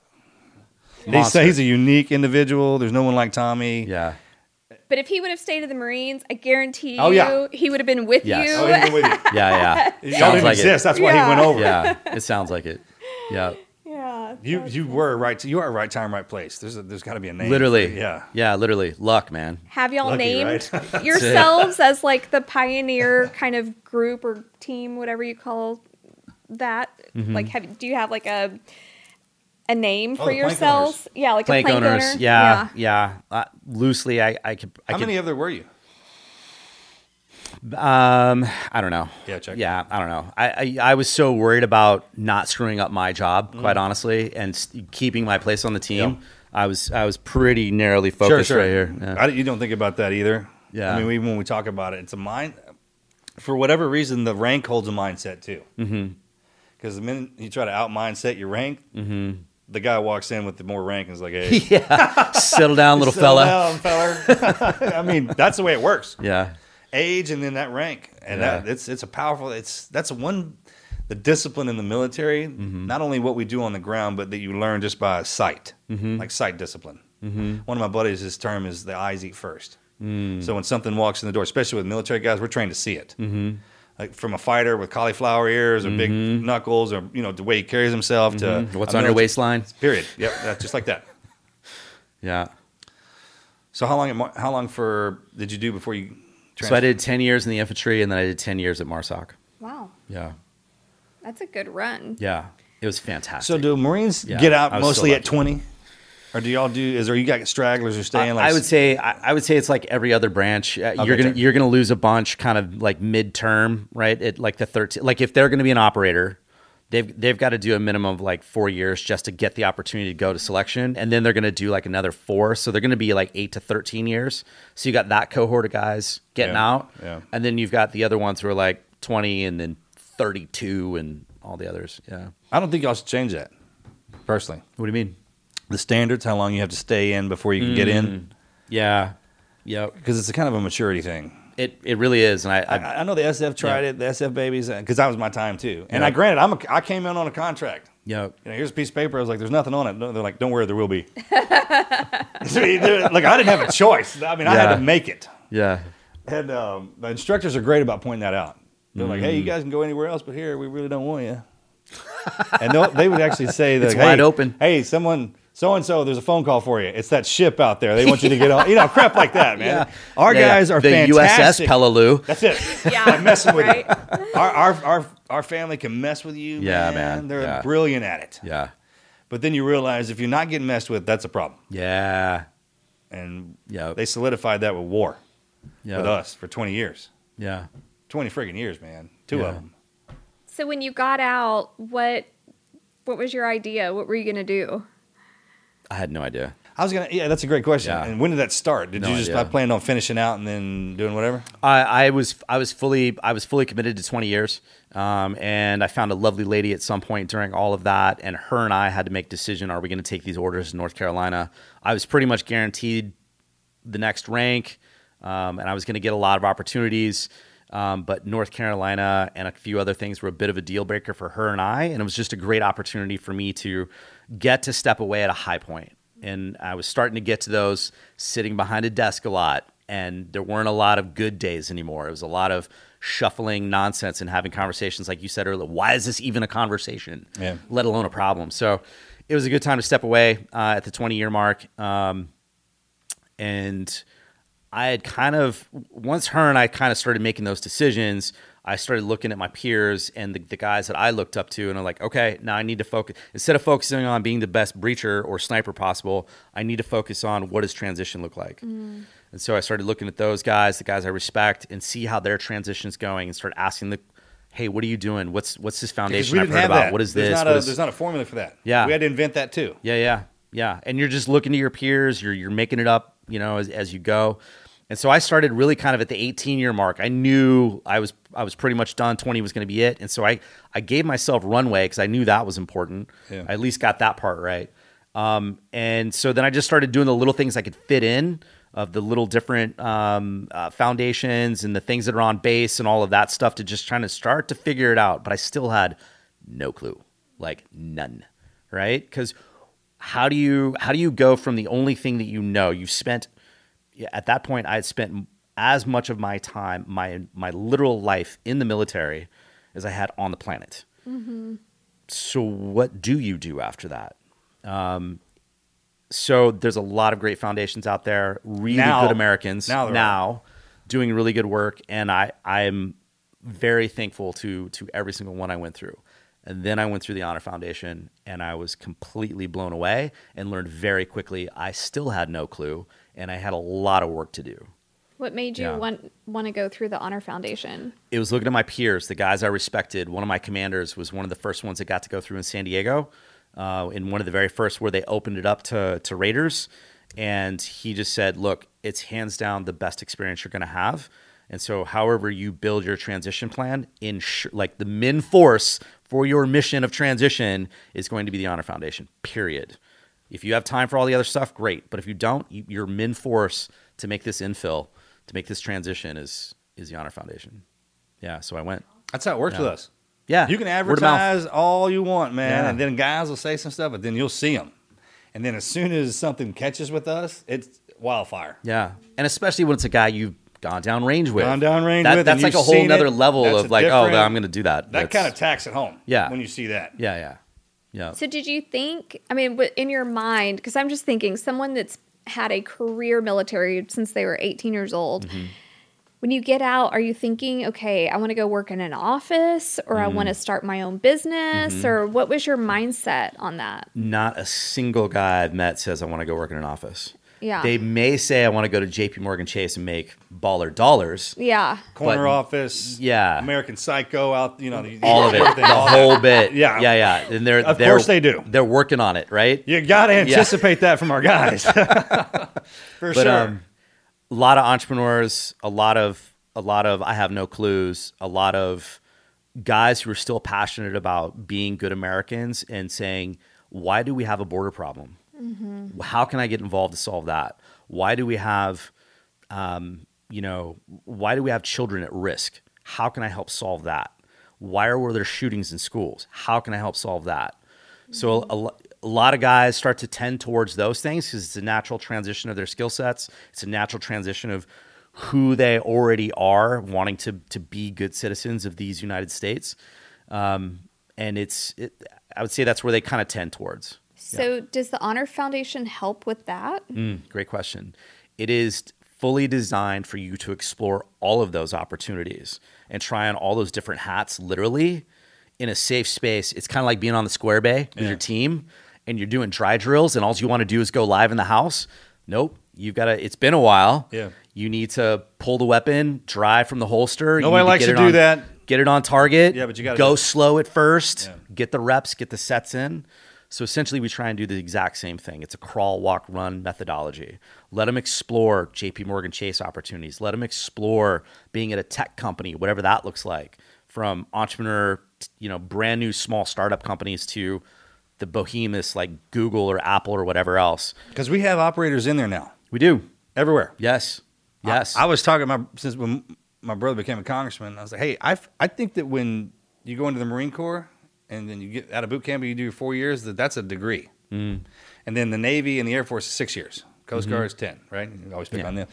Monster. He's a unique individual. There's no one like Tommy. Yeah. But if he would have stayed in the Marines, I guarantee Oh, you, yeah. he would have been with Yes. you. Oh, he's been with you. Yeah. Yeah. Y'all Sounds didn't like exist. it. That's why he Yeah. went over. Yeah. It sounds like it. Yeah. Yeah. You were right. You are right time, right place. There's got to be a name. Literally. Yeah. Yeah. Literally. Luck, man. Have y'all Lucky, named right? yourselves as like the pioneer kind of group or team, whatever you call that? Mm-hmm. Like, do you have like a name for the plank yourselves? Yeah, like Plank a plank owners. owner. Yeah. Loosely, I could. How many of there were you? I don't know. Yeah, check. Yeah, I don't know. I was so worried about not screwing up my job, quite honestly, and keeping my place on the team. Yeah. I was pretty narrowly focused right here. Yeah. You don't think about that either. Yeah. I mean, even when we talk about it, it's a mind. For whatever reason, the rank holds a mindset too. Because the minute you try to out mindset your rank, the guy walks in with the more rank and is like, "Hey, Settle down, little settle fella. down, feller." I mean, that's the way it works. Yeah. Age and then that rank, and Yeah. it's a powerful. That's the discipline in the military. Not only what we do on the ground, but that you learn just by sight, like sight discipline. One of my buddies, his term is the eyes eat first. So when something walks in the door, especially with military guys, we're trained to see it. Like from a fighter with cauliflower ears or big knuckles, or the way he carries himself to What's a on your military- waistline? Period. Yep, that's just like that. Yeah. So how long did you do before you So I did 10 years in the infantry, and then I did 10 years at MARSOC. Wow. Yeah. That's a good run. Yeah. It was fantastic. So do Marines Yeah, get out I was mostly so at 20? Or do y'all you got stragglers who stay in? I would say it's like every other branch. You're gonna lose a bunch kind of like midterm, right? At like the 13. Like if they're gonna be an operator, they've got to do a minimum of like 4 years just to get the opportunity to go to selection, and then they're gonna do like another 4. So they're gonna be like 8 to 13 years. So you got that cohort of guys getting out, and then you've got the other ones who are like 20 and then 32 and all the others. Yeah. I don't think y'all should change that, personally. What do you mean? The standards, how long you have to stay in before you can get in. Yeah. Yep. Because it's a kind of a maturity thing. It really is, and I know the SF tried it, the SF babies, because that was my time too. And I came in on a contract. Yep. Here's a piece of paper. I was like, "There's nothing on it." They're like, "Don't worry, there will be." Like I didn't have a choice. I mean, I had to make it. Yeah. And the instructors are great about pointing that out. They're like, "Hey, you guys can go anywhere else, but here we really don't want you." And they would actually say that It's wide open. Hey, someone. So-and-so, there's a phone call for you. It's that ship out there. They want you to get on. Crap like that, man. Yeah. Our guys are the fantastic. USS Peleliu. That's it. Yeah. I'm messing with right? you. Our family can mess with you, Yeah, man. man. They're Yeah. brilliant at it. Yeah. But then you realize if you're not getting messed with, that's a problem. Yeah. And Yep. they solidified that with war Yep. with us for 20 years. Yeah. 20 friggin' years, man. Two Yeah. of them. So when you got out, what was your idea? What were you going to do? I had no idea. Yeah, that's a great question. Yeah. And when did that start? Did No you just idea. plan on finishing out and then doing whatever? I was fully committed to 20 years, and I found a lovely lady at some point during all of that, and her and I had to make a decision: are we going to take these orders in North Carolina? I was pretty much guaranteed the next rank, and I was going to get a lot of opportunities. But North Carolina and a few other things were a bit of a deal breaker for her and I, and it was just a great opportunity for me to get to step away at a high point. And I was starting to get to those sitting behind a desk a lot, and there weren't a lot of good days anymore. It was a lot of shuffling nonsense and having conversations like you said earlier. Why is this even a conversation, let alone a problem? So it was a good time to step away at the 20-year mark. And I had once her and I kind of started making those decisions, I started looking at my peers and the guys that I looked up to, and I'm like, okay, now I need to focus. Instead of focusing on being the best breacher or sniper possible, I need to focus on what does transition look like. And so I started looking at those guys, the guys I respect, and see how their transition's going, and start asking hey, what are you doing? What's this foundation I've heard about? What is this? There's not a formula for that. Yeah. We had to invent that too. Yeah. And you're just looking to your peers. You're making it up, as you go. And so I started really kind of at the 18-year mark. I knew I was pretty much done. 20 was going to be it. And so I gave myself runway because I knew that was important. Yeah. I at least got that part right. And so then I just started doing the little things I could fit in of the little different foundations and the things that are on base and all of that stuff to just trying to start to figure it out. But I still had no clue, like none, right? Because how do you go from the only thing that you've spent – at that point, I had spent as much of my time, my literal life in the military as I had on the planet. Mm-hmm. So what do you do after that? So there's a lot of great foundations out there, really good Americans now doing really good work, and I'm very thankful to every single one I went through. And then I went through the Honor Foundation, and I was completely blown away and learned very quickly I still had no clue, and I had a lot of work to do. What made you want to go through the Honor Foundation? It was looking at my peers, the guys I respected. One of my commanders was one of the first ones that got to go through in San Diego, in one of the very first where they opened it up to Raiders. And he just said, look, it's hands down the best experience you're going to have. And so however you build your transition plan, like the min force for your mission of transition is going to be the Honor Foundation, period. If you have time for all the other stuff, great. But if you don't, your min force to make this infill, to make this transition is the Honor Foundation. Yeah, so I went. That's how it works with us. Yeah. You can word of mouth. advertise all you want, man, Yeah. and then guys will say some stuff, but then you'll see them. And then as soon as something catches with us, it's wildfire. Yeah, and especially when it's a guy you've gone down range with. and That's like a you've whole seen nother it. level That's of like, oh, different- I'm going to do that. That kind of tax at home. Yeah. When you see that. Yeah. So did you think, in your mind, because I'm just thinking, someone that's had a career military since they were 18 years old, when you get out, are you thinking, okay, I want to go work in an office, or I want to start my own business, or what was your mindset on that? Not a single guy I've met says I want to go work in an office. Yeah. They may say I want to go to JP Morgan Chase and make baller dollars. Yeah. Corner office. Yeah. American Psycho out, All of it. The whole bit. Yeah. Yeah. And Of course they do. They're working on it, right? You got to anticipate that from our guys. For sure. A lot of entrepreneurs, a lot of I have no clues, a lot of guys who are still passionate about being good Americans and saying, why do we have a border problem? How can I get involved to solve that? Why do we have, why do we have children at risk? How can I help solve that? Why were there shootings in schools? How can I help solve that? So a lot of guys start to tend towards those things because it's a natural transition of their skill sets. It's a natural transition of who they already are, wanting to be good citizens of these United States. And I would say that's where they kind of tend towards. So does the Honor Foundation help with that? Great question. It is fully designed for you to explore all of those opportunities and try on all those different hats, literally, in a safe space. It's kind of like being on the square bay with your team and you're doing dry drills and all you want to do is go live in the house. Nope. It's been a while. Yeah. You need to pull the weapon, dry from the holster. Nobody likes to do that. Get it on target. Yeah, but you got to go slow at first. Yeah. Get the reps, get the sets in. So essentially, we try and do the exact same thing. It's a crawl, walk, run methodology. Let them explore JP Morgan Chase opportunities. Let them explore being at a tech company, whatever that looks like, from entrepreneur, brand new small startup companies to the behemoths like Google or Apple or whatever else. Because we have operators in there now. We do. Everywhere. Yes. I was talking since when my brother became a congressman, I was like, hey, I think that when you go into the Marine Corps and then you get out of boot camp and you do 4 years, that's a degree. And then the Navy and the Air Force is 6 years. Coast Guard's 10, right? You always pick on them.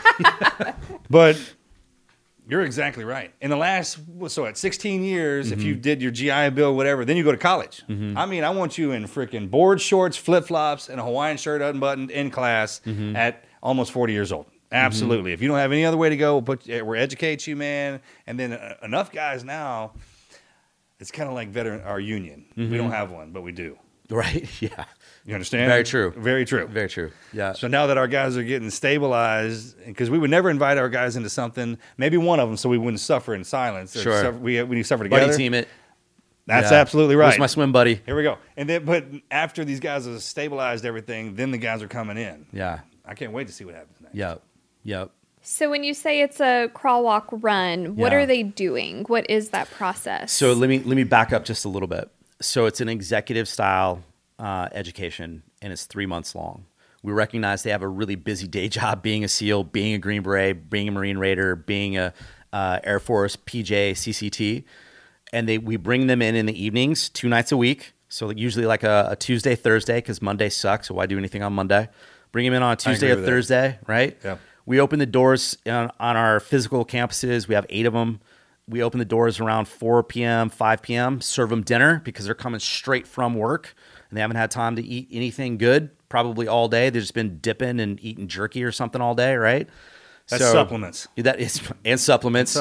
But you're exactly right. In the last, at 16 years, if you did your GI Bill, whatever, then you go to college. I mean, I want you in freaking board shorts, flip-flops, and a Hawaiian shirt unbuttoned in class at almost 40 years old. Absolutely. If you don't have any other way to go, we'll educate you, man. And then enough guys now, it's kind of like our union. We don't have one, but we do. Right? Yeah. You understand? Very true. Very true. Very true. Yeah. So now that our guys are getting stabilized, because we would never invite our guys into something, maybe one of them, so we wouldn't suffer in silence. Sure. We need to suffer together. Buddy team it. That's absolutely right. Where's my swim buddy? Here we go. But after these guys have stabilized everything, then the guys are coming in. Yeah. I can't wait to see what happens next. Yep. So when you say it's a crawl, walk, run, what are they doing? What is that process? So let me back up just a little bit. So it's an executive style education, and it's 3 months long. We recognize they have a really busy day job being a SEAL, being a Green Beret, being a Marine Raider, being a Air Force PJ, CCT, and we bring them in the evenings, 2 nights a week. So usually like a Tuesday, Thursday, because Monday sucks. So why do anything on Monday? Bring them in on a Tuesday or Thursday, right? Yeah. We open the doors on our physical campuses. We have 8 of them. We open the doors around 4 p.m., 5 p.m., serve them dinner because they're coming straight from work and they haven't had time to eat anything good probably all day. They've just been dipping and eating jerky or something all day, right? That's supplements. That is, and supplements.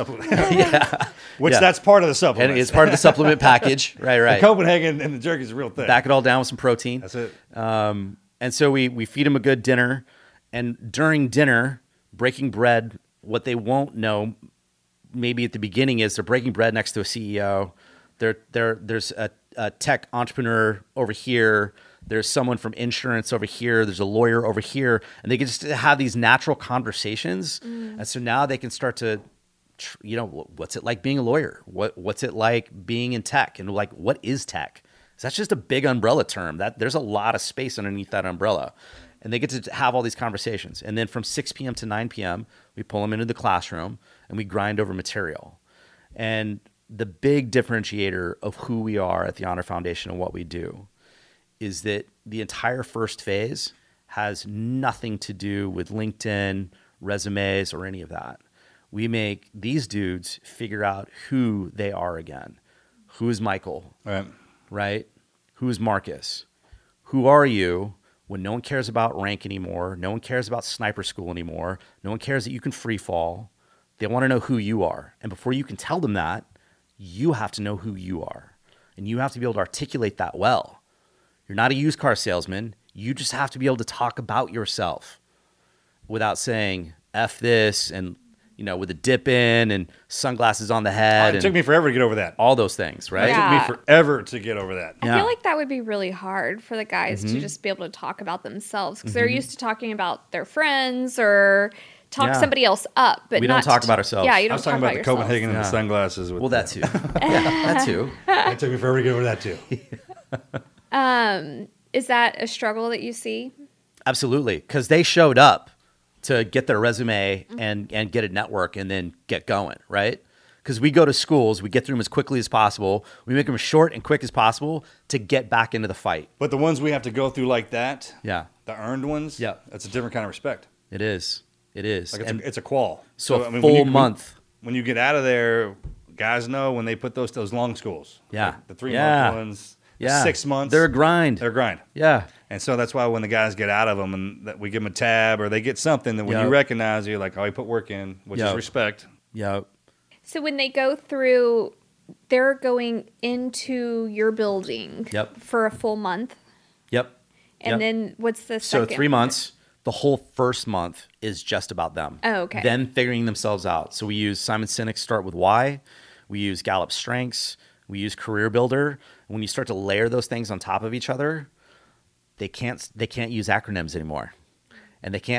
That's part of the supplement. And it's part of the supplement package. Right. The Copenhagen and the jerky is a real thing. Back it all down with some protein. That's it. And so we feed them a good dinner. And during dinner, breaking bread, what they won't know maybe at the beginning is they're breaking bread next to a CEO. There's a tech entrepreneur over here. There's someone from insurance over here. There's a lawyer over here. And they can just have these natural conversations. And so now they can start to, what's it like being a lawyer? What's it like being in tech? And like, what is tech? So that's just a big umbrella term. There's a lot of space underneath that umbrella. And they get to have all these conversations. And then from 6 p.m. to 9 p.m., we pull them into the classroom and we grind over material. And the big differentiator of who we are at the Honor Foundation and what we do is that the entire first phase has nothing to do with LinkedIn, resumes, or any of that. We make these dudes figure out who they are again. Who is Michael? Right? Who is Marcus? Who are you? When no one cares about rank anymore, no one cares about sniper school anymore, no one cares that you can free fall, They want to know who you are. And before you can tell them that, you have to know who you are. And you have to be able to articulate that well. You're not a used car salesman. You just have to be able to talk about yourself without saying F this and, with a dip in and sunglasses on the head. It took me forever to get over that. all those things, right? Yeah. It took me forever to get over that. I Yeah. feel like that would be really hard for the guys to just be able to talk about themselves because they're used to talking about their friends or talk Yeah. somebody else up, but We don't not talk about ourselves. Yeah, you I don't was talk talking about the yourself. Copenhagen and the Yeah. sunglasses. With Well, that too. Yeah, that too. It took me forever to get over that too. Is that a struggle that you see? Absolutely, because they showed up to get their resume and get a network and then get going, right? Because we go to schools, we get through them as quickly as possible. We make them as short and quick as possible to get back into the fight. But the ones we have to go through like that, Yeah, the earned ones, Yeah. that's a different kind of respect. it is. It is. Like And it's a qual. so a I mean, full when you- month. When you get out of there, guys know when they put those long schools. Yeah. Like the 3 Yeah. month ones, the Yeah. 6 months. They're a grind. They're a grind. Yeah. And so that's why when the guys get out of them and that we give them a tab or they get something that when Yep. you recognize, you're like, oh, he put work in, which Yep. is respect. Yeah. So when they go through, they're going into your building Yep. for a full month, Yep. and Yep. then what's the So second? 3 months, the whole first month is just about them. Oh, okay. Them figuring themselves out. So we use Simon Sinek's Start With Why. We use Gallup Strengths. We use Career Builder. When you start to layer those things on top of each other, they can't use acronyms anymore. And they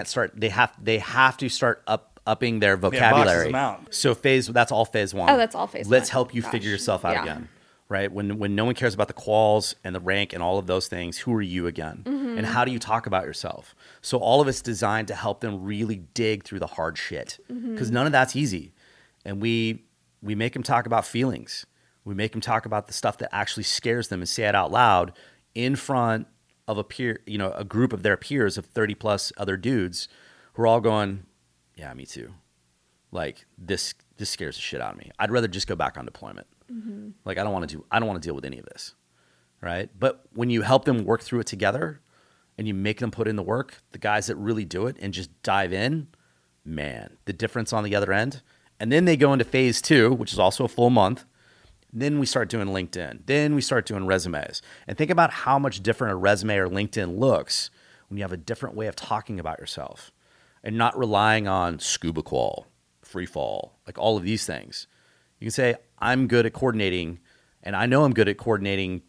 have to start upping their vocabulary. them out. So that's all phase one. Oh, that's all phase Let's one. help you Gosh. figure yourself out Yeah. again. Right? When no one cares about the quals and the rank and all of those things, who are you again? And how do you talk about yourself? So all of it's designed to help them really dig through the hard shit. Because none of that's easy. And we make them talk about feelings. We make them talk about the stuff that actually scares them and say it out loud in front of a peer, a group of their peers of 30 plus other dudes who are all going, yeah, me too. Like this scares the shit out of me. I'd rather just go back on deployment. Like I don't want to deal with any of this. Right? But when you help them work through it together and you make them put in the work, the guys that really do it and just dive in, man, the difference on the other end. And then they go into phase 2, which is also a full month. Then we start doing LinkedIn. Then we start doing resumes. And think about how much different a resume or LinkedIn looks when you have a different way of talking about yourself and not relying on scuba qual, free fall, like all of these things. You can say, I'm good at coordinating, and I know I'm good at coordinating,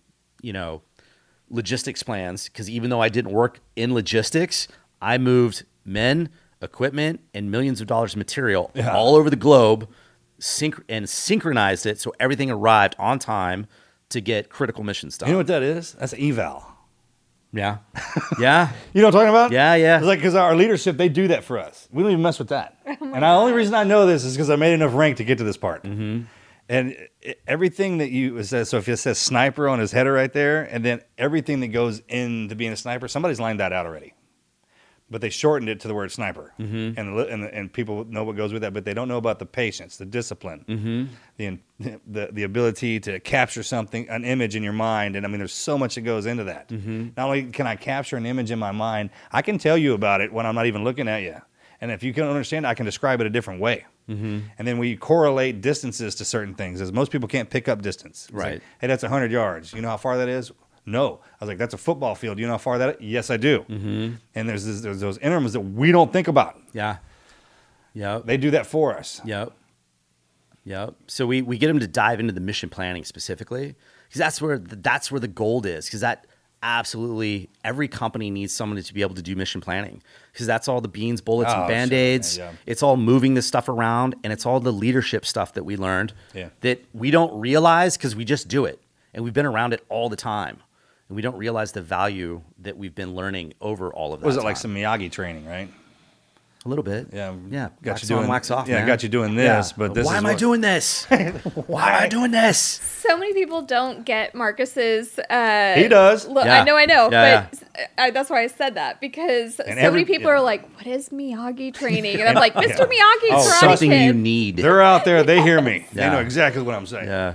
logistics plans, because even though I didn't work in logistics, I moved men, equipment, and millions of dollars of material all over the globe and synchronized it so everything arrived on time to get critical missions done. You know what that is? That's eval. Yeah. Yeah. You know what I'm talking about? Yeah, yeah. It's like because our leadership, they do that for us. We don't even mess with that. And the only reason I know this is because I made enough rank to get to this part. Mm-hmm. And everything that you said, so if it says sniper on his header right there, and then everything that goes into being a sniper, somebody's lined that out already. But they shortened it to the word sniper, and people know what goes with that, but they don't know about the patience, the discipline, the ability to capture something, an image in your mind, and I mean, there's so much that goes into that. Not only can I capture an image in my mind, I can tell you about it when I'm not even looking at you, and if you can understand, I can describe it a different way. And then we correlate distances to certain things, as most people can't pick up distance. It's Right. like, hey, that's 100 yards. You know how far that is? No. I was like, that's a football field. You know how far that is? Yes, I do. And there's those intervals that we don't think about. Yeah. Yep. They do that for us. Yep. Yep. So we get them to dive into the mission planning specifically, because that's where the gold is, because that absolutely every company needs someone to be able to do mission planning, because that's all the beans, bullets, and Oh, Band-Aids. sure. Yeah. It's all moving this stuff around, and it's all the leadership stuff that we learned that we don't realize because we just do it, and we've been around it all the time, and we don't realize the value that we've been learning over all of that. Was it like time. some Miyagi training, right? A little bit? Yeah. Yeah. Got Wax you doing on, wax off. Yeah, man. got you doing this, but this why is am I what- doing this? Why am I doing this? So many people don't get Marcus's. He does. Yeah. I know, Yeah, but that's why I said that, because so every- many people yeah. are like, "What is Miyagi training?" And I'm like, "Mr. Miyagi's Oh, Karate Something Kid." you need. They're out there. They hear me. They Yeah. know exactly what I'm saying. Yeah.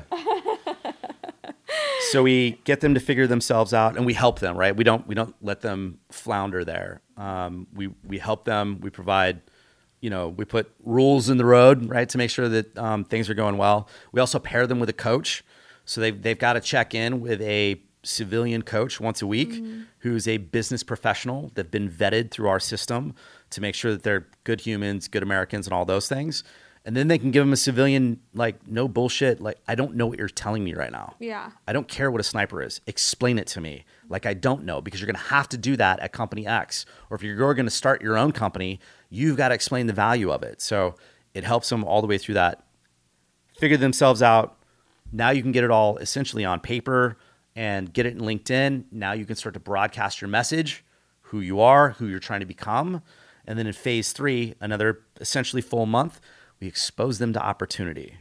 So we get them to figure themselves out, and we help them. Right? We don't let them flounder there. We help them. We provide we put rules in the road, right, to make sure that things are going well. We also pair them with a coach. So they've got to check in with a civilian coach once a week who's a business professional that's been vetted through our system to make sure that they're good humans, good Americans, and all those things. And then they can give them a civilian, like, no bullshit. Like, I don't know what you're telling me right now. Yeah. I don't care what a sniper is. Explain it to me. Like, I don't know, because you're going to have to do that at company X. Or if you're going to start your own company, you've got to explain the value of it. So it helps them all the way through that, figure themselves out. Now you can get it all essentially on paper and get it in LinkedIn. Now you can start to broadcast your message, who you are, who you're trying to become. And then in phase 3, another essentially full month, we expose them to opportunity.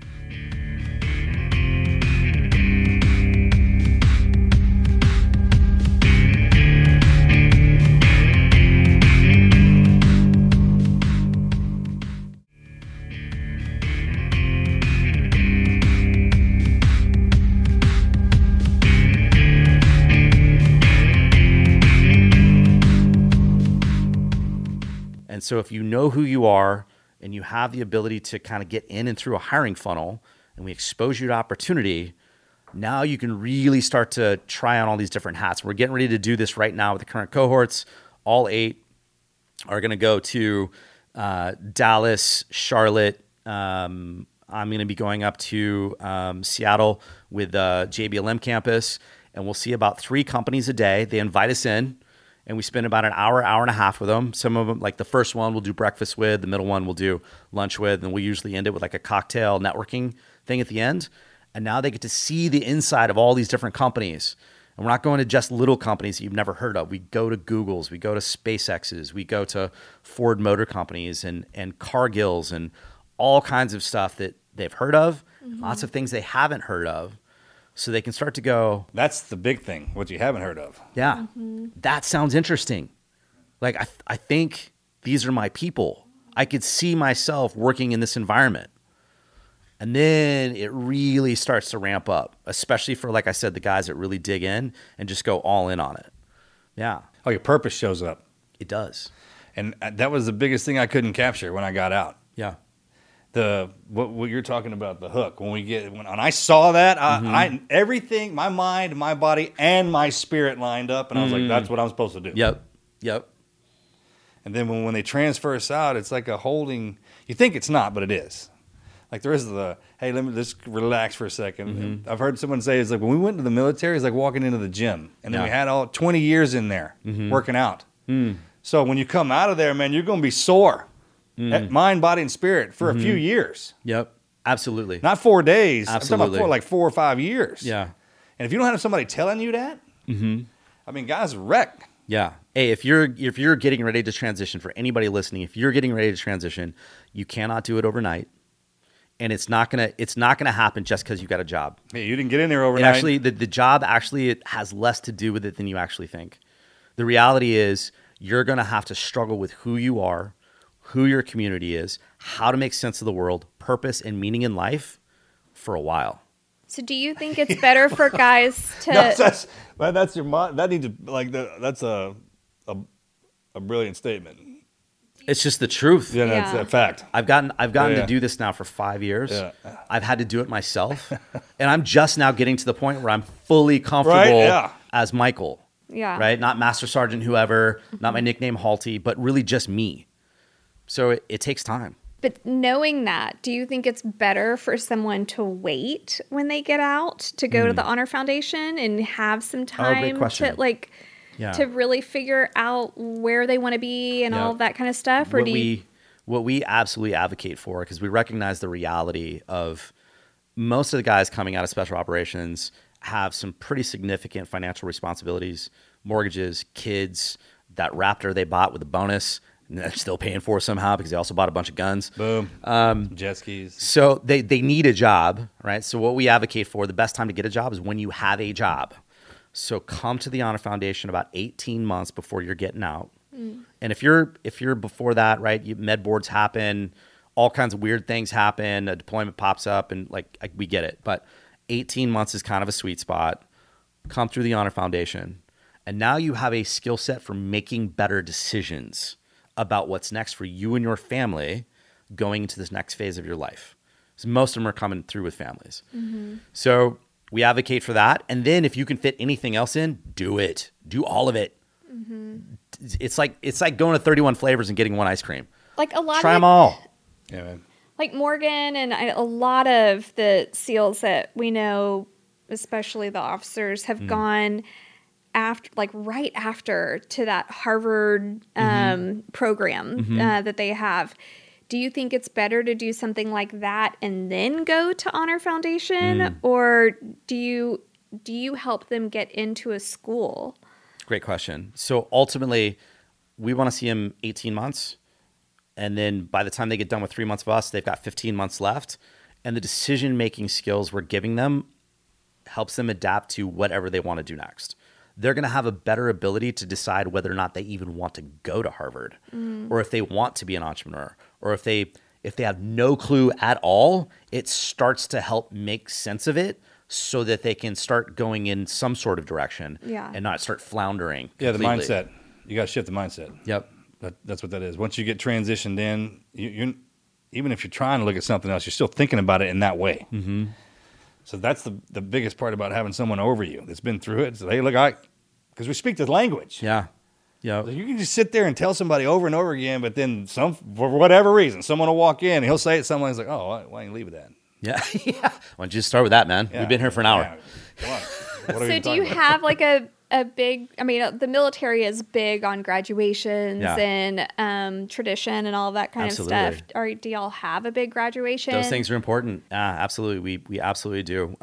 And so if you know who you are and you have the ability to kind of get in and through a hiring funnel, and we expose you to opportunity, now you can really start to try on all these different hats. We're getting ready to do this right now with the current cohorts. All 8 are going to go to Dallas, Charlotte. I'm going to be going up to Seattle with JBLM campus, and we'll see about 3 companies a day. They invite us in, and we spend about an hour and a half with them. Some of them, like the first one, we'll do breakfast with. The middle one, we'll do lunch with. And we usually end it with like a cocktail networking thing at the end. And now they get to see the inside of all these different companies. And we're not going to just little companies that you've never heard of. We go to Google's, we go to SpaceX's, we go to Ford Motor Companies and Cargill's and all kinds of stuff that they've heard of, lots of things they haven't heard of. So they can start to go, That's the big thing, what you haven't heard of. yeah, that sounds interesting. Like, I think these are my people. I could see myself working in this environment. And then it really starts to ramp up, especially for, like I said, the guys that really dig in and just go all in on it. Yeah, Oh, your purpose shows up. it does. And that was the biggest thing I couldn't capture when I got out. Yeah. What you're talking about, the hook. When I saw that, I everything, my mind, my body, and my spirit lined up, and I was like, that's what I'm supposed to do. Yep. And then when they transfer us out, it's like a holding. You think it's not, but it is. Like there is hey, let me just relax for a second. I've heard someone say it's like when we went to the military, it's like walking into the gym, and then we had all 20 years in there working out. So when you come out of there, man, you're going to be sore. Mind, body, and spirit for a few years. Yep. Absolutely. Not 4 days. Absolutely. I'm talking about like 4 or 5 years. Yeah. And if you don't have somebody telling you that, I mean, guys wreck. Yeah. Hey, if you're getting ready to transition, for anybody listening, if you're getting ready to transition, you cannot do it overnight. And it's not gonna happen just because you got a job. Hey, you didn't get in there overnight. Actually, the job actually has less to do with it than you actually think. The reality is you're gonna have to struggle with who you are, who your community is, how to make sense of the world, purpose and meaning in life for a while. So do you think it's better for guys to... That's your mind. That needs to, like, that's a brilliant statement. It's just the truth. Yeah, that's a fact. I've gotten Yeah. to do this now for 5 years. Yeah. I've had to do it myself. And I'm just now getting to the point where I'm fully comfortable as Michael. Yeah. Right? Not Master Sergeant whoever, not my nickname Halty, but really just me. So it takes time. But knowing that, do you think it's better for someone to wait when they get out to go to the Honor Foundation and have some time to really figure out where they want to be and all of that kind of stuff? Or what we absolutely advocate for, because we recognize the reality of most of the guys coming out of special operations have some pretty significant financial responsibilities, mortgages, kids, that Raptor they bought with a bonus, and they're still paying for somehow because they also bought a bunch of guns. Boom. Jet skis. So they need a job, right? So what we advocate for, the best time to get a job is when you have a job. So come to the Honor Foundation about 18 months before you're getting out. And if you're before that, right, med boards happen, all kinds of weird things happen, a deployment pops up, and like we get it. But 18 months is kind of a sweet spot. Come through the Honor Foundation. And now you have a skill set for making better decisions about what's next for you and your family going into this next phase of your life. So most of them are coming through with families. So we advocate for that. And then if you can fit anything else in, do it. Do all of it. It's like going to 31 flavors and getting one ice cream. Like a lot Try of them all. Yeah, man. like Morgan and a lot of the SEALs that we know, especially the officers, have gone after, like right after, to that Harvard program that they have. Do you think it's better to do something like that and then go to Honor Foundation, or do you help them get into a school? Great question. So ultimately, we want to see them 18 months. And then by the time they get done with 3 months of us, they've got 15 months left. And the decision-making skills we're giving them helps them adapt to whatever they want to do next. They're going to have a better ability to decide whether or not they even want to go to Harvard, or if they want to be an entrepreneur, or if they have no clue at all. It starts to help make sense of it so that they can start going in some sort of direction and not start floundering. Yeah, the completely. mindset. You got to shift the mindset. Yep. That's what that is. Once you get transitioned in, you're even if you're trying to look at something else, you're still thinking about it in that way. So that's the biggest part about having someone over you that's been through it. So, hey, look, because we speak the language. Yeah. Yeah. You can just sit there and tell somebody over and over again, but then for whatever reason, someone will walk in and he'll say it. Someone's like, "Oh, why don't you leave with that?" Yeah. Why don't you just start with that, man? Yeah. We've been here for an hour. Yeah. Come on. What are So we do you talking about? have like a big, I mean, the military is big on graduations and tradition and all of that kind Absolutely. of stuff. Or do y'all have a big graduation? Those things are important. Absolutely. We absolutely do.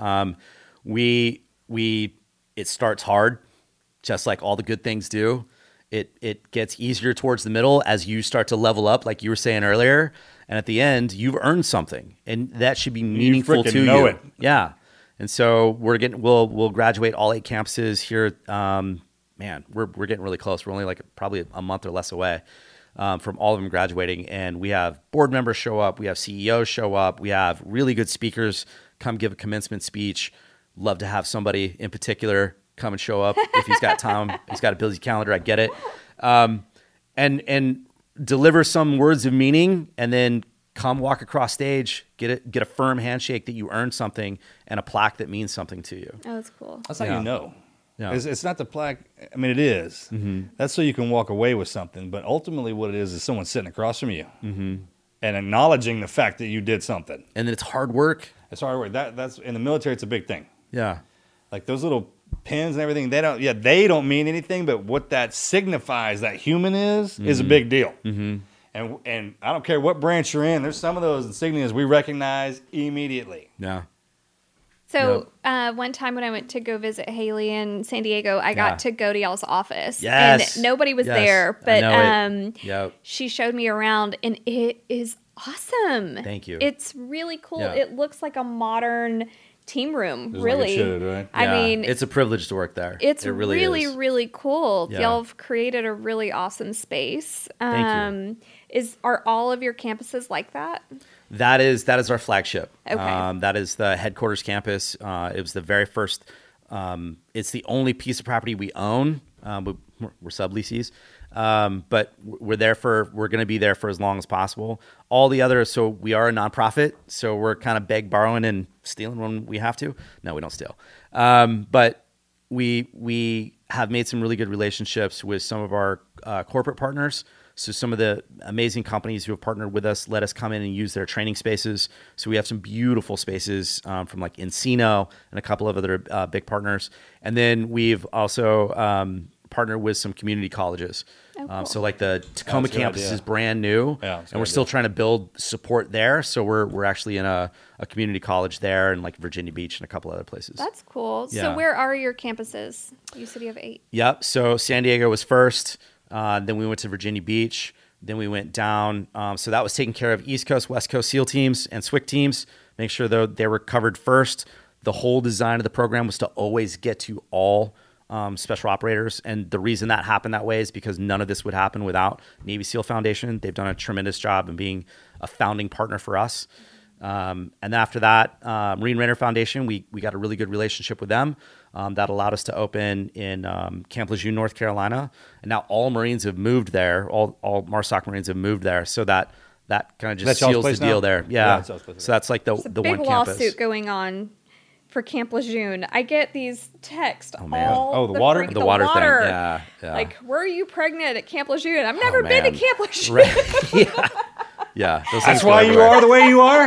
It starts hard, just like all the good things do. It gets easier towards the middle as you start to level up, like you were saying earlier. And at the end, you've earned something, and that should be meaningful frickin' to know you. it. Yeah. And so we'll graduate all 8 campuses here. Man, we're getting really close. We're only like probably a month or less away from all of them graduating. And we have board members show up. We have CEOs show up. We have really good speakers come give a commencement speech. Love to have somebody in particular come and show up if he's got time. He's got a busy calendar. I get it. And deliver some words of meaning, and then come walk across stage, get a firm handshake that you earned something, and a plaque that means something to you. Oh, that's cool. That's how Yeah. you know. Yeah. It's not the plaque. I mean, it is. That's so you can walk away with something. But ultimately, what it is someone sitting across from you and acknowledging the fact that you did something. And then it's hard work. It's hard work. That's in the military. It's a big thing. Yeah. Like those little pins and everything. They don't mean anything. But what that signifies, that human is a big deal. And I don't care what branch you're in. There's some of those insignias we recognize immediately. Yeah. So one time when I went to go visit Haley in San Diego, I got to go to y'all's office. Yes. And nobody was Yes. there, I but know it. Yep. she showed me around, and it is awesome. Thank you. It's really cool. Yeah. It looks like a modern team room, Just like it really. should, right? I Yeah. mean, it's a privilege to work there. it's it really, is. really cool. Yeah. Y'all have created a really awesome space. Thank you. Are all of your campuses like that? That is our flagship. Okay. That is the headquarters campus. It was the very first. It's the only piece of property we own. We're subleasees, but we're going to be there for as long as possible. All the others. So we are a nonprofit. So we're kind of borrowing, and stealing when we have to. No, we don't steal. But we have made some really good relationships with some of our corporate partners. So some of the amazing companies who have partnered with us let us come in and use their training spaces. So we have some beautiful spaces from like Encino and a couple of other big partners. And then we've also partnered with some community colleges. cool. So like the Tacoma That's a good campus idea. is brand new, Yeah, that's a and we're good still idea. trying to build support there. So we're actually in a community college there, and like Virginia Beach and a couple other places. That's cool. So Yeah. where are your campuses? You said you have 8. Yep. So San Diego was first. Then we went to Virginia Beach. Then we went down. So that was taking care of East Coast, West Coast SEAL teams and SWCC teams. Make sure they were covered first. The whole design of the program was to always get to all special operators. And the reason that happened that way is because none of this would happen without Navy SEAL Foundation. They've done a tremendous job in being a founding partner for us. And then after that, Marine Ranger Foundation, we got a really good relationship with them. That allowed us to open in Camp Lejeune, North Carolina. And now all Marines have moved there. All MARSOC Marines have moved there. So that kind of just That's y'all's seals the place deal now? there. Yeah, Yeah. that's y'all's place. So that's like the There's a one big campus. lawsuit going on for Camp Lejeune. I get these texts man. all Oh, the water? freak- The water thing. Yeah. Like, were you pregnant at Camp Lejeune? I've never Oh, been to man. Camp Lejeune. Right. Yeah. Yeah. Those things That's go why you everywhere. are the way you are?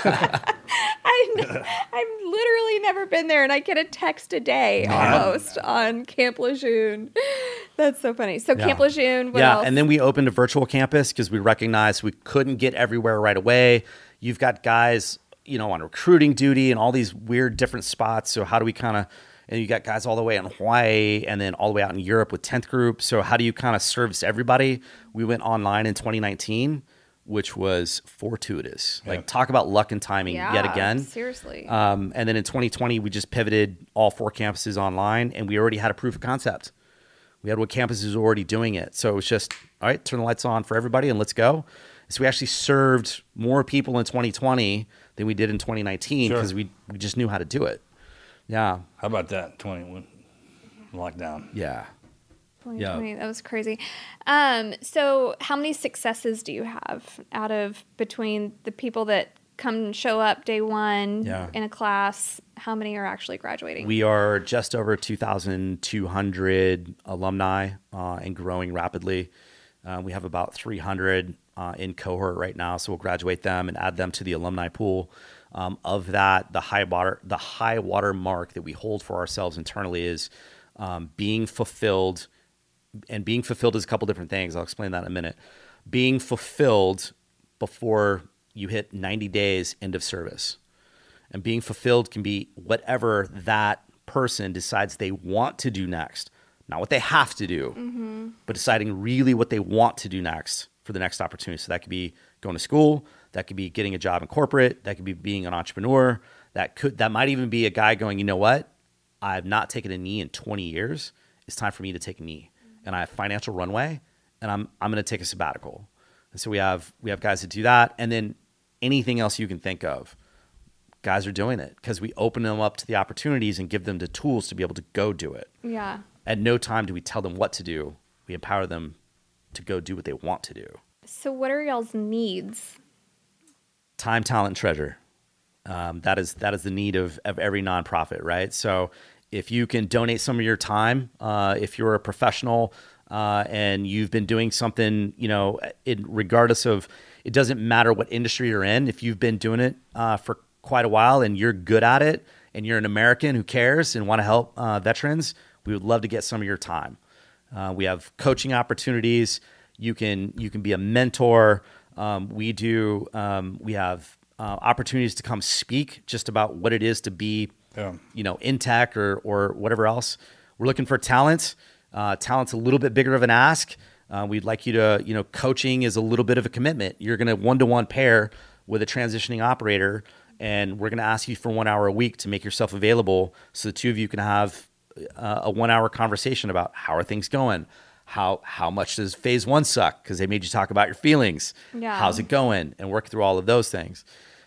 I've literally never been there, and I get a text a day almost on Camp Lejeune. That's so funny. So Camp Lejeune, what else? And then we opened a virtual campus because we recognized we couldn't get everywhere right away. You've got guys, on recruiting duty and all these weird different spots. So how do we and you got guys all the way in Hawaii and then all the way out in Europe with 10th Group. So how do you kind of service everybody? We went online in 2019, which was fortuitous. Like, talk about luck and timing yet again. Seriously. And then in 2020, we just pivoted all 4 campuses online, and we already had a proof of concept. We had what campuses were already doing it. So it was just, all right, turn the lights on for everybody and let's go. So we actually served more people in 2020 than we did in 2019 because we just knew how to do it. Yeah. How about that? 21 lockdown. Yeah. 2020, that was crazy. So how many successes do you have between the people that come and show up day one in a class? How many are actually graduating? We are just over 2,200 alumni and growing rapidly. We have about 300 in cohort right now, so we'll graduate them and add them to the alumni pool. Of that, the high water mark that we hold for ourselves internally is being fulfilled. And being fulfilled is a couple different things. I'll explain that in a minute. Being fulfilled before you hit 90 days end of service. And being fulfilled can be whatever that person decides they want to do next. Not what they have to do, but deciding really what they want to do next for the next opportunity. So that could be going to school. That could be getting a job in corporate. That could be being an entrepreneur. That might even be a guy going, you know what? I've not taken a knee in 20 years. It's time for me to take a knee. And I have financial runway, and I'm going to take a sabbatical. And so we have guys that do that, and then anything else you can think of, guys are doing it because we open them up to the opportunities and give them the tools to be able to go do it. Yeah. At no time do we tell them what to do. We empower them to go do what they want to do. So what are y'all's needs? Time, talent, and treasure. That is the need of every nonprofit, right? So if you can donate some of your time, if you're a professional and you've been doing something, regardless of, it doesn't matter what industry you're in, if you've been doing it for quite a while and you're good at it and you're an American who cares and want to help veterans, we would love to get some of your time. We have coaching opportunities. You can be a mentor. We have opportunities to come speak just about what it is to be, in tech or whatever else. We're looking for talent. Talent's a little bit bigger of an ask. We'd like you to, coaching is a little bit of a commitment. You're going to one-to-one pair with a transitioning operator, and we're going to ask you for 1 hour a week to make yourself available so the two of you can have a 1 hour conversation about how are things going. How much does phase 1 suck? Because they made you talk about your feelings. Yeah. How's it going? And work through all of those things.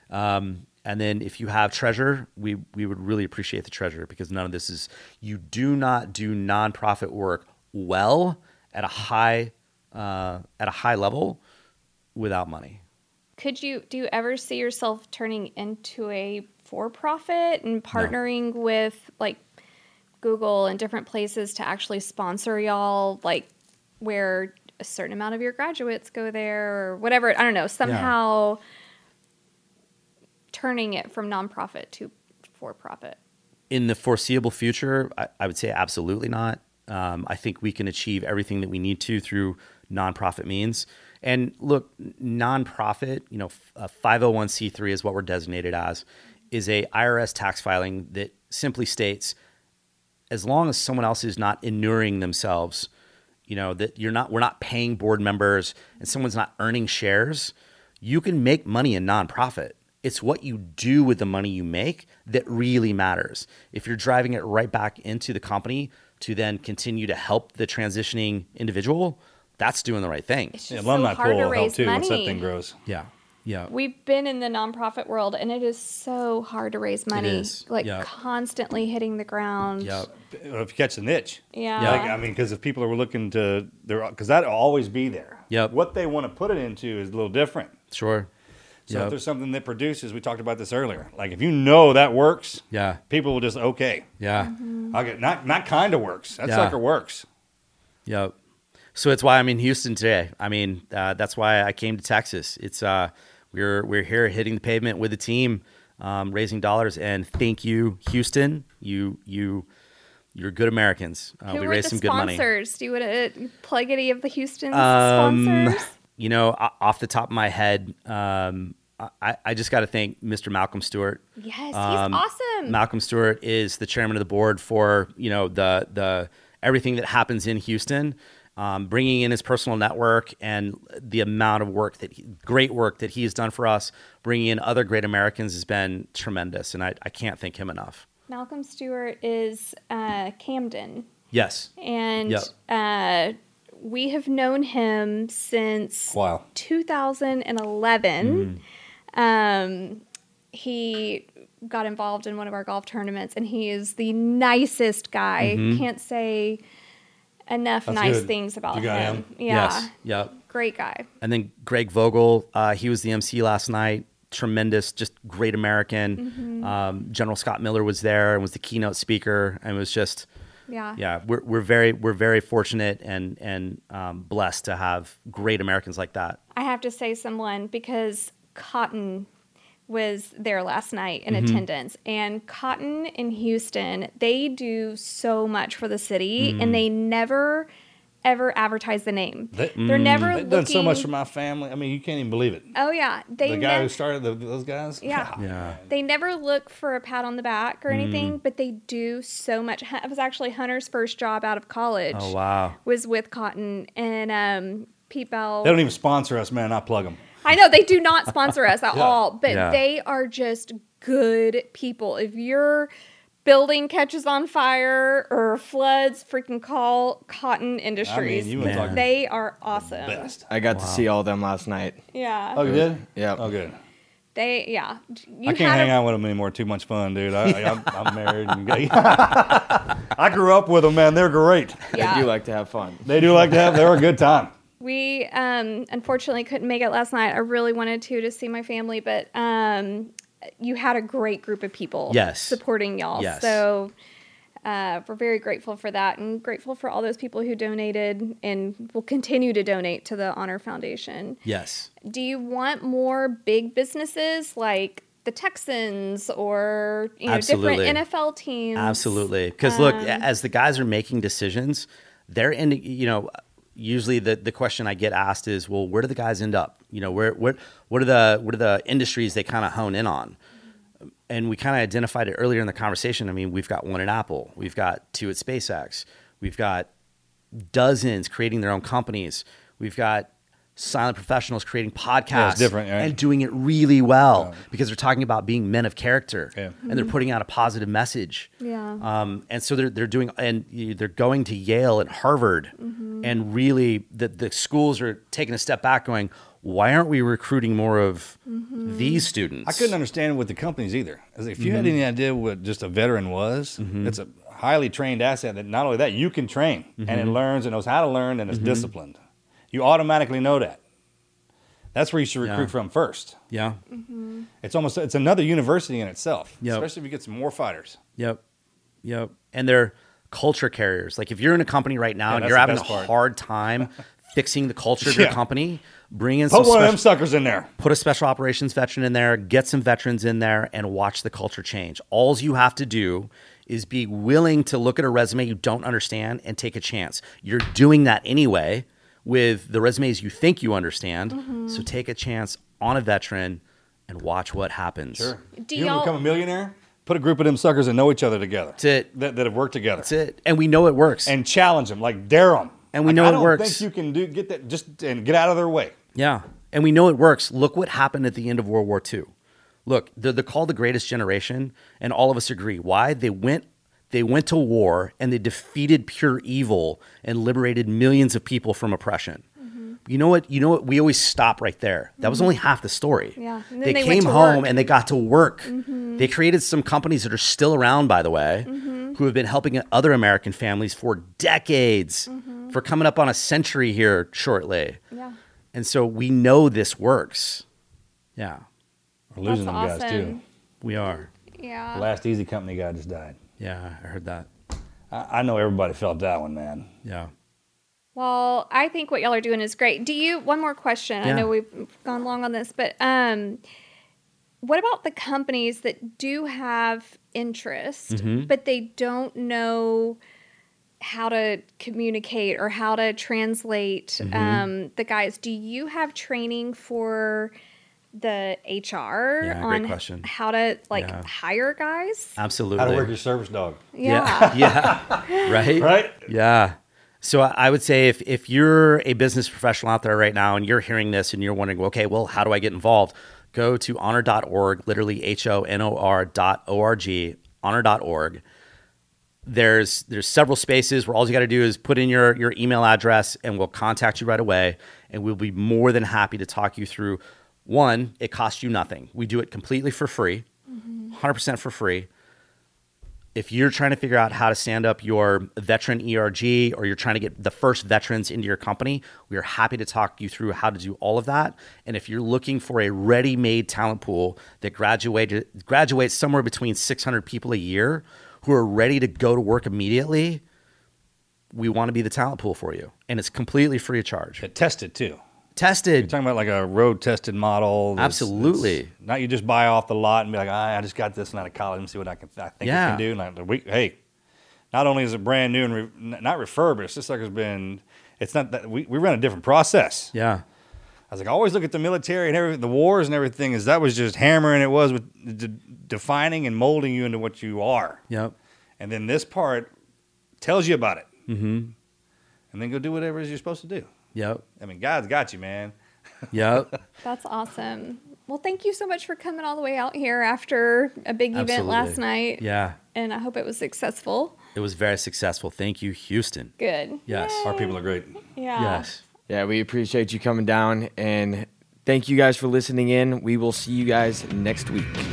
And then if you have treasure, we would really appreciate the treasure because none of this is, you do not do nonprofit work well at a high level without money. Do you ever see yourself turning into a for-profit and partnering with like Google and different places to actually sponsor y'all, like where a certain amount of your graduates go there or whatever? I don't know, somehow turning it from nonprofit to for-profit. In the foreseeable future, I would say absolutely not. I think we can achieve everything that we need to through nonprofit means. And look, nonprofit, a 501c3 is what we're designated as, is a IRS tax filing that simply states, as long as someone else is not inuring themselves, that we're not paying board members and someone's not earning shares, you can make money in nonprofit. It's what you do with the money you make that really matters. If you're driving it right back into the company to then continue to help the transitioning individual, that's doing the right thing. It's just Alumni so hard pool to will help raise too money. once that thing grows. Yeah. Yeah. We've been in the nonprofit world, and it is so hard to raise money. is. Like Yeah. constantly hitting the ground. Yep. If you catch the niche. Yeah. Yeah. Like, I mean, because if people are looking to, because that'll always be there. Yep. What they want to put it into is a little different. Sure. So Yep. if there's something that produces, we talked about this earlier. Like if you know that works, Yeah. people will just okay. Yeah. I'll get not kind of works. That Yeah. sucker works. Yep. So it's why I'm in Houston today. I mean, that's why I came to Texas. It's we're here hitting the pavement with the team, raising dollars. And thank you, Houston. You're good Americans. Who We were raised the some good money. sponsors? Do you want to plug any of the Houston sponsors? You know, off the top of my head, I just got to thank Mr. Malcolm Stewart. Yes, he's awesome. Malcolm Stewart is the chairman of the board for the everything that happens in Houston, bringing in his personal network and the amount of great work that he has done for us, bringing in other great Americans has been tremendous, and I can't thank him enough. Malcolm Stewart is Camden. Yes. And Yep. We have known him since Wow. 2011. He got involved in one of our golf tournaments, and he is the nicest guy. Can't say enough That's nice good. things about You got him. him? Yeah, Yes. Yep. great guy. And then Greg Vogel, he was the MC last night. Tremendous, just great American. General Scott Miller was there and was the keynote speaker, and it was just, Yeah. we're very fortunate and blessed to have great Americans like that. I have to say someone because Cotton was there last night in attendance, and Cotton in Houston, they do so much for the city, and they never ever advertise the name. They're never They've done so looking- much for my family. I mean, you can't even believe it. Oh yeah, they The guy who nev- started those guys. Yeah. God. Yeah. They never look for a pat on the back or anything, but they do so much. It was actually Hunter's first job out of college. Oh, wow. Was with Cotton and Pete Bell. They don't even sponsor us, man. I plug them. I know they do not sponsor us at Yeah. all, but Yeah. they are just good people. If your building catches on fire or floods, freaking call Cotton Industries. you wanna talk They are awesome. Best. I got to see all of them last night. Yeah. Oh, you did? Yeah. Oh, good. You I can't had hang a- out with them anymore. Too much fun, dude. I'm married. And I grew up with them, man. They're great. Yeah. I do like to have fun. They do like to have. They're a good time. We unfortunately couldn't make it last night. I really wanted to see my family, but you had a great group of people Yes. supporting y'all. Yes. So we're very grateful for that, and grateful for all those people who donated and will continue to donate to the Honor Foundation. Yes. Do you want more big businesses like the Texans or Absolutely. different NFL teams? Absolutely. Because look, as the guys are making decisions, they're in, usually the question I get asked is, well, where do the guys end up? What are the industries they kind of hone in on? And we kind of identified it earlier in the conversation. I mean, we've got one at Apple. We've got two at SpaceX. We've got dozens creating their own companies. We've got silent professionals creating podcasts Yeah, it's different, right? and doing it really well because they're talking about being men of character Yeah. and they're putting out a positive message. Yeah. And so they're doing, and they're going to Yale and Harvard, and really the schools are taking a step back, going, why aren't we recruiting more of these students? I couldn't understand with the companies either. As if you had any idea what just a veteran was, it's a highly trained asset that not only that, you can train and it learns and knows how to learn and is disciplined. You automatically know that. That's where you should recruit Yeah. from first. Yeah. It's another university in itself, Yep. especially if you get some more fighters. Yep. And they're culture carriers. Like if you're in a company right now Yeah, and that's you're the having a best part. hard time fixing the culture of your Yeah. company, bring in some Put one of them special, suckers in there. put a special operations veteran in there, get some veterans in there, and watch the culture change. All you have to do is be willing to look at a resume you don't understand and take a chance. You're doing that anyway with the resumes you think you understand. So take a chance on a veteran and watch what happens. Sure. Do you want y'all- to become a millionaire? Put a group of them suckers that know each other together. That's it. That have worked together. That's it. And we know it works. And challenge them, like dare them. And we know I it don't works. think you can get that just and get out of their way. Yeah. And we know it works. Look what happened at the end of World War II. Look, they're called the greatest generation, and all of us agree. Why? They went to war and they defeated pure evil and liberated millions of people from oppression. you know what? We always stop right there. That was only half the story. Yeah. And They then they came went to home work. and they got to work. They created some companies that are still around, by the way, who have been helping other American families for decades, for coming up on a century here shortly. Yeah. And so we know this works. Yeah, We're losing That's them guys awesome. too. we are. The Yeah. last Easy Company guy just died. Yeah, I heard that. I know everybody felt that one, man. Yeah. Well, I think what y'all are doing is great. One more question. I Yeah. know we've gone long on this, but what about the companies that do have interest, Mm-hmm. but they don't know how to communicate or how to translate Mm-hmm. the guys? Do you have training for the HR Yeah, great on question. how to Yeah. hire guys? Absolutely. How to work your service dog. Yeah. Yeah. Right? Right? Yeah. So I would say if you're a business professional out there right now and you're hearing this and you're wondering, okay, well, how do I get involved? Go to honor.org, literally HONOR.org, honor.org. There's several spaces where all you got to do is put in your email address and we'll contact you right away. And we'll be more than happy to talk you through. One, it costs you nothing. We do it completely for free, 100% for free. If you're trying to figure out how to stand up your veteran ERG or you're trying to get the first veterans into your company, we are happy to talk you through how to do all of that. And if you're looking for a ready-made talent pool that graduates somewhere between 600 people a year who are ready to go to work immediately, we want to be the talent pool for you. And it's completely free of charge. It tested too. Tested. You're talking about like a road tested model. Absolutely. Not you just buy off the lot and be like, I just got this out of college and see what I think Yeah. it can do. Like, hey, not only is it brand new and not refurbished, this sucker's been. It's not that we run a different process. Yeah. I was like, I always look at the military and everything, the wars and everything, is that was just hammering it was with defining and molding you into what you are. Yep. And then this part tells you about it. Mm-hmm. And then go do whatever it is you're supposed to do. Yep. I mean, God's got you, man. Yep. That's awesome. Well, thank you so much for coming all the way out here after a big event Absolutely. last night. Yeah. And I hope it was successful. It was very successful. Thank you, Houston. Good. Yes. Our people are great. Yeah. Yes. Yeah, we appreciate you coming down, and thank you guys for listening in. We will see you guys next week.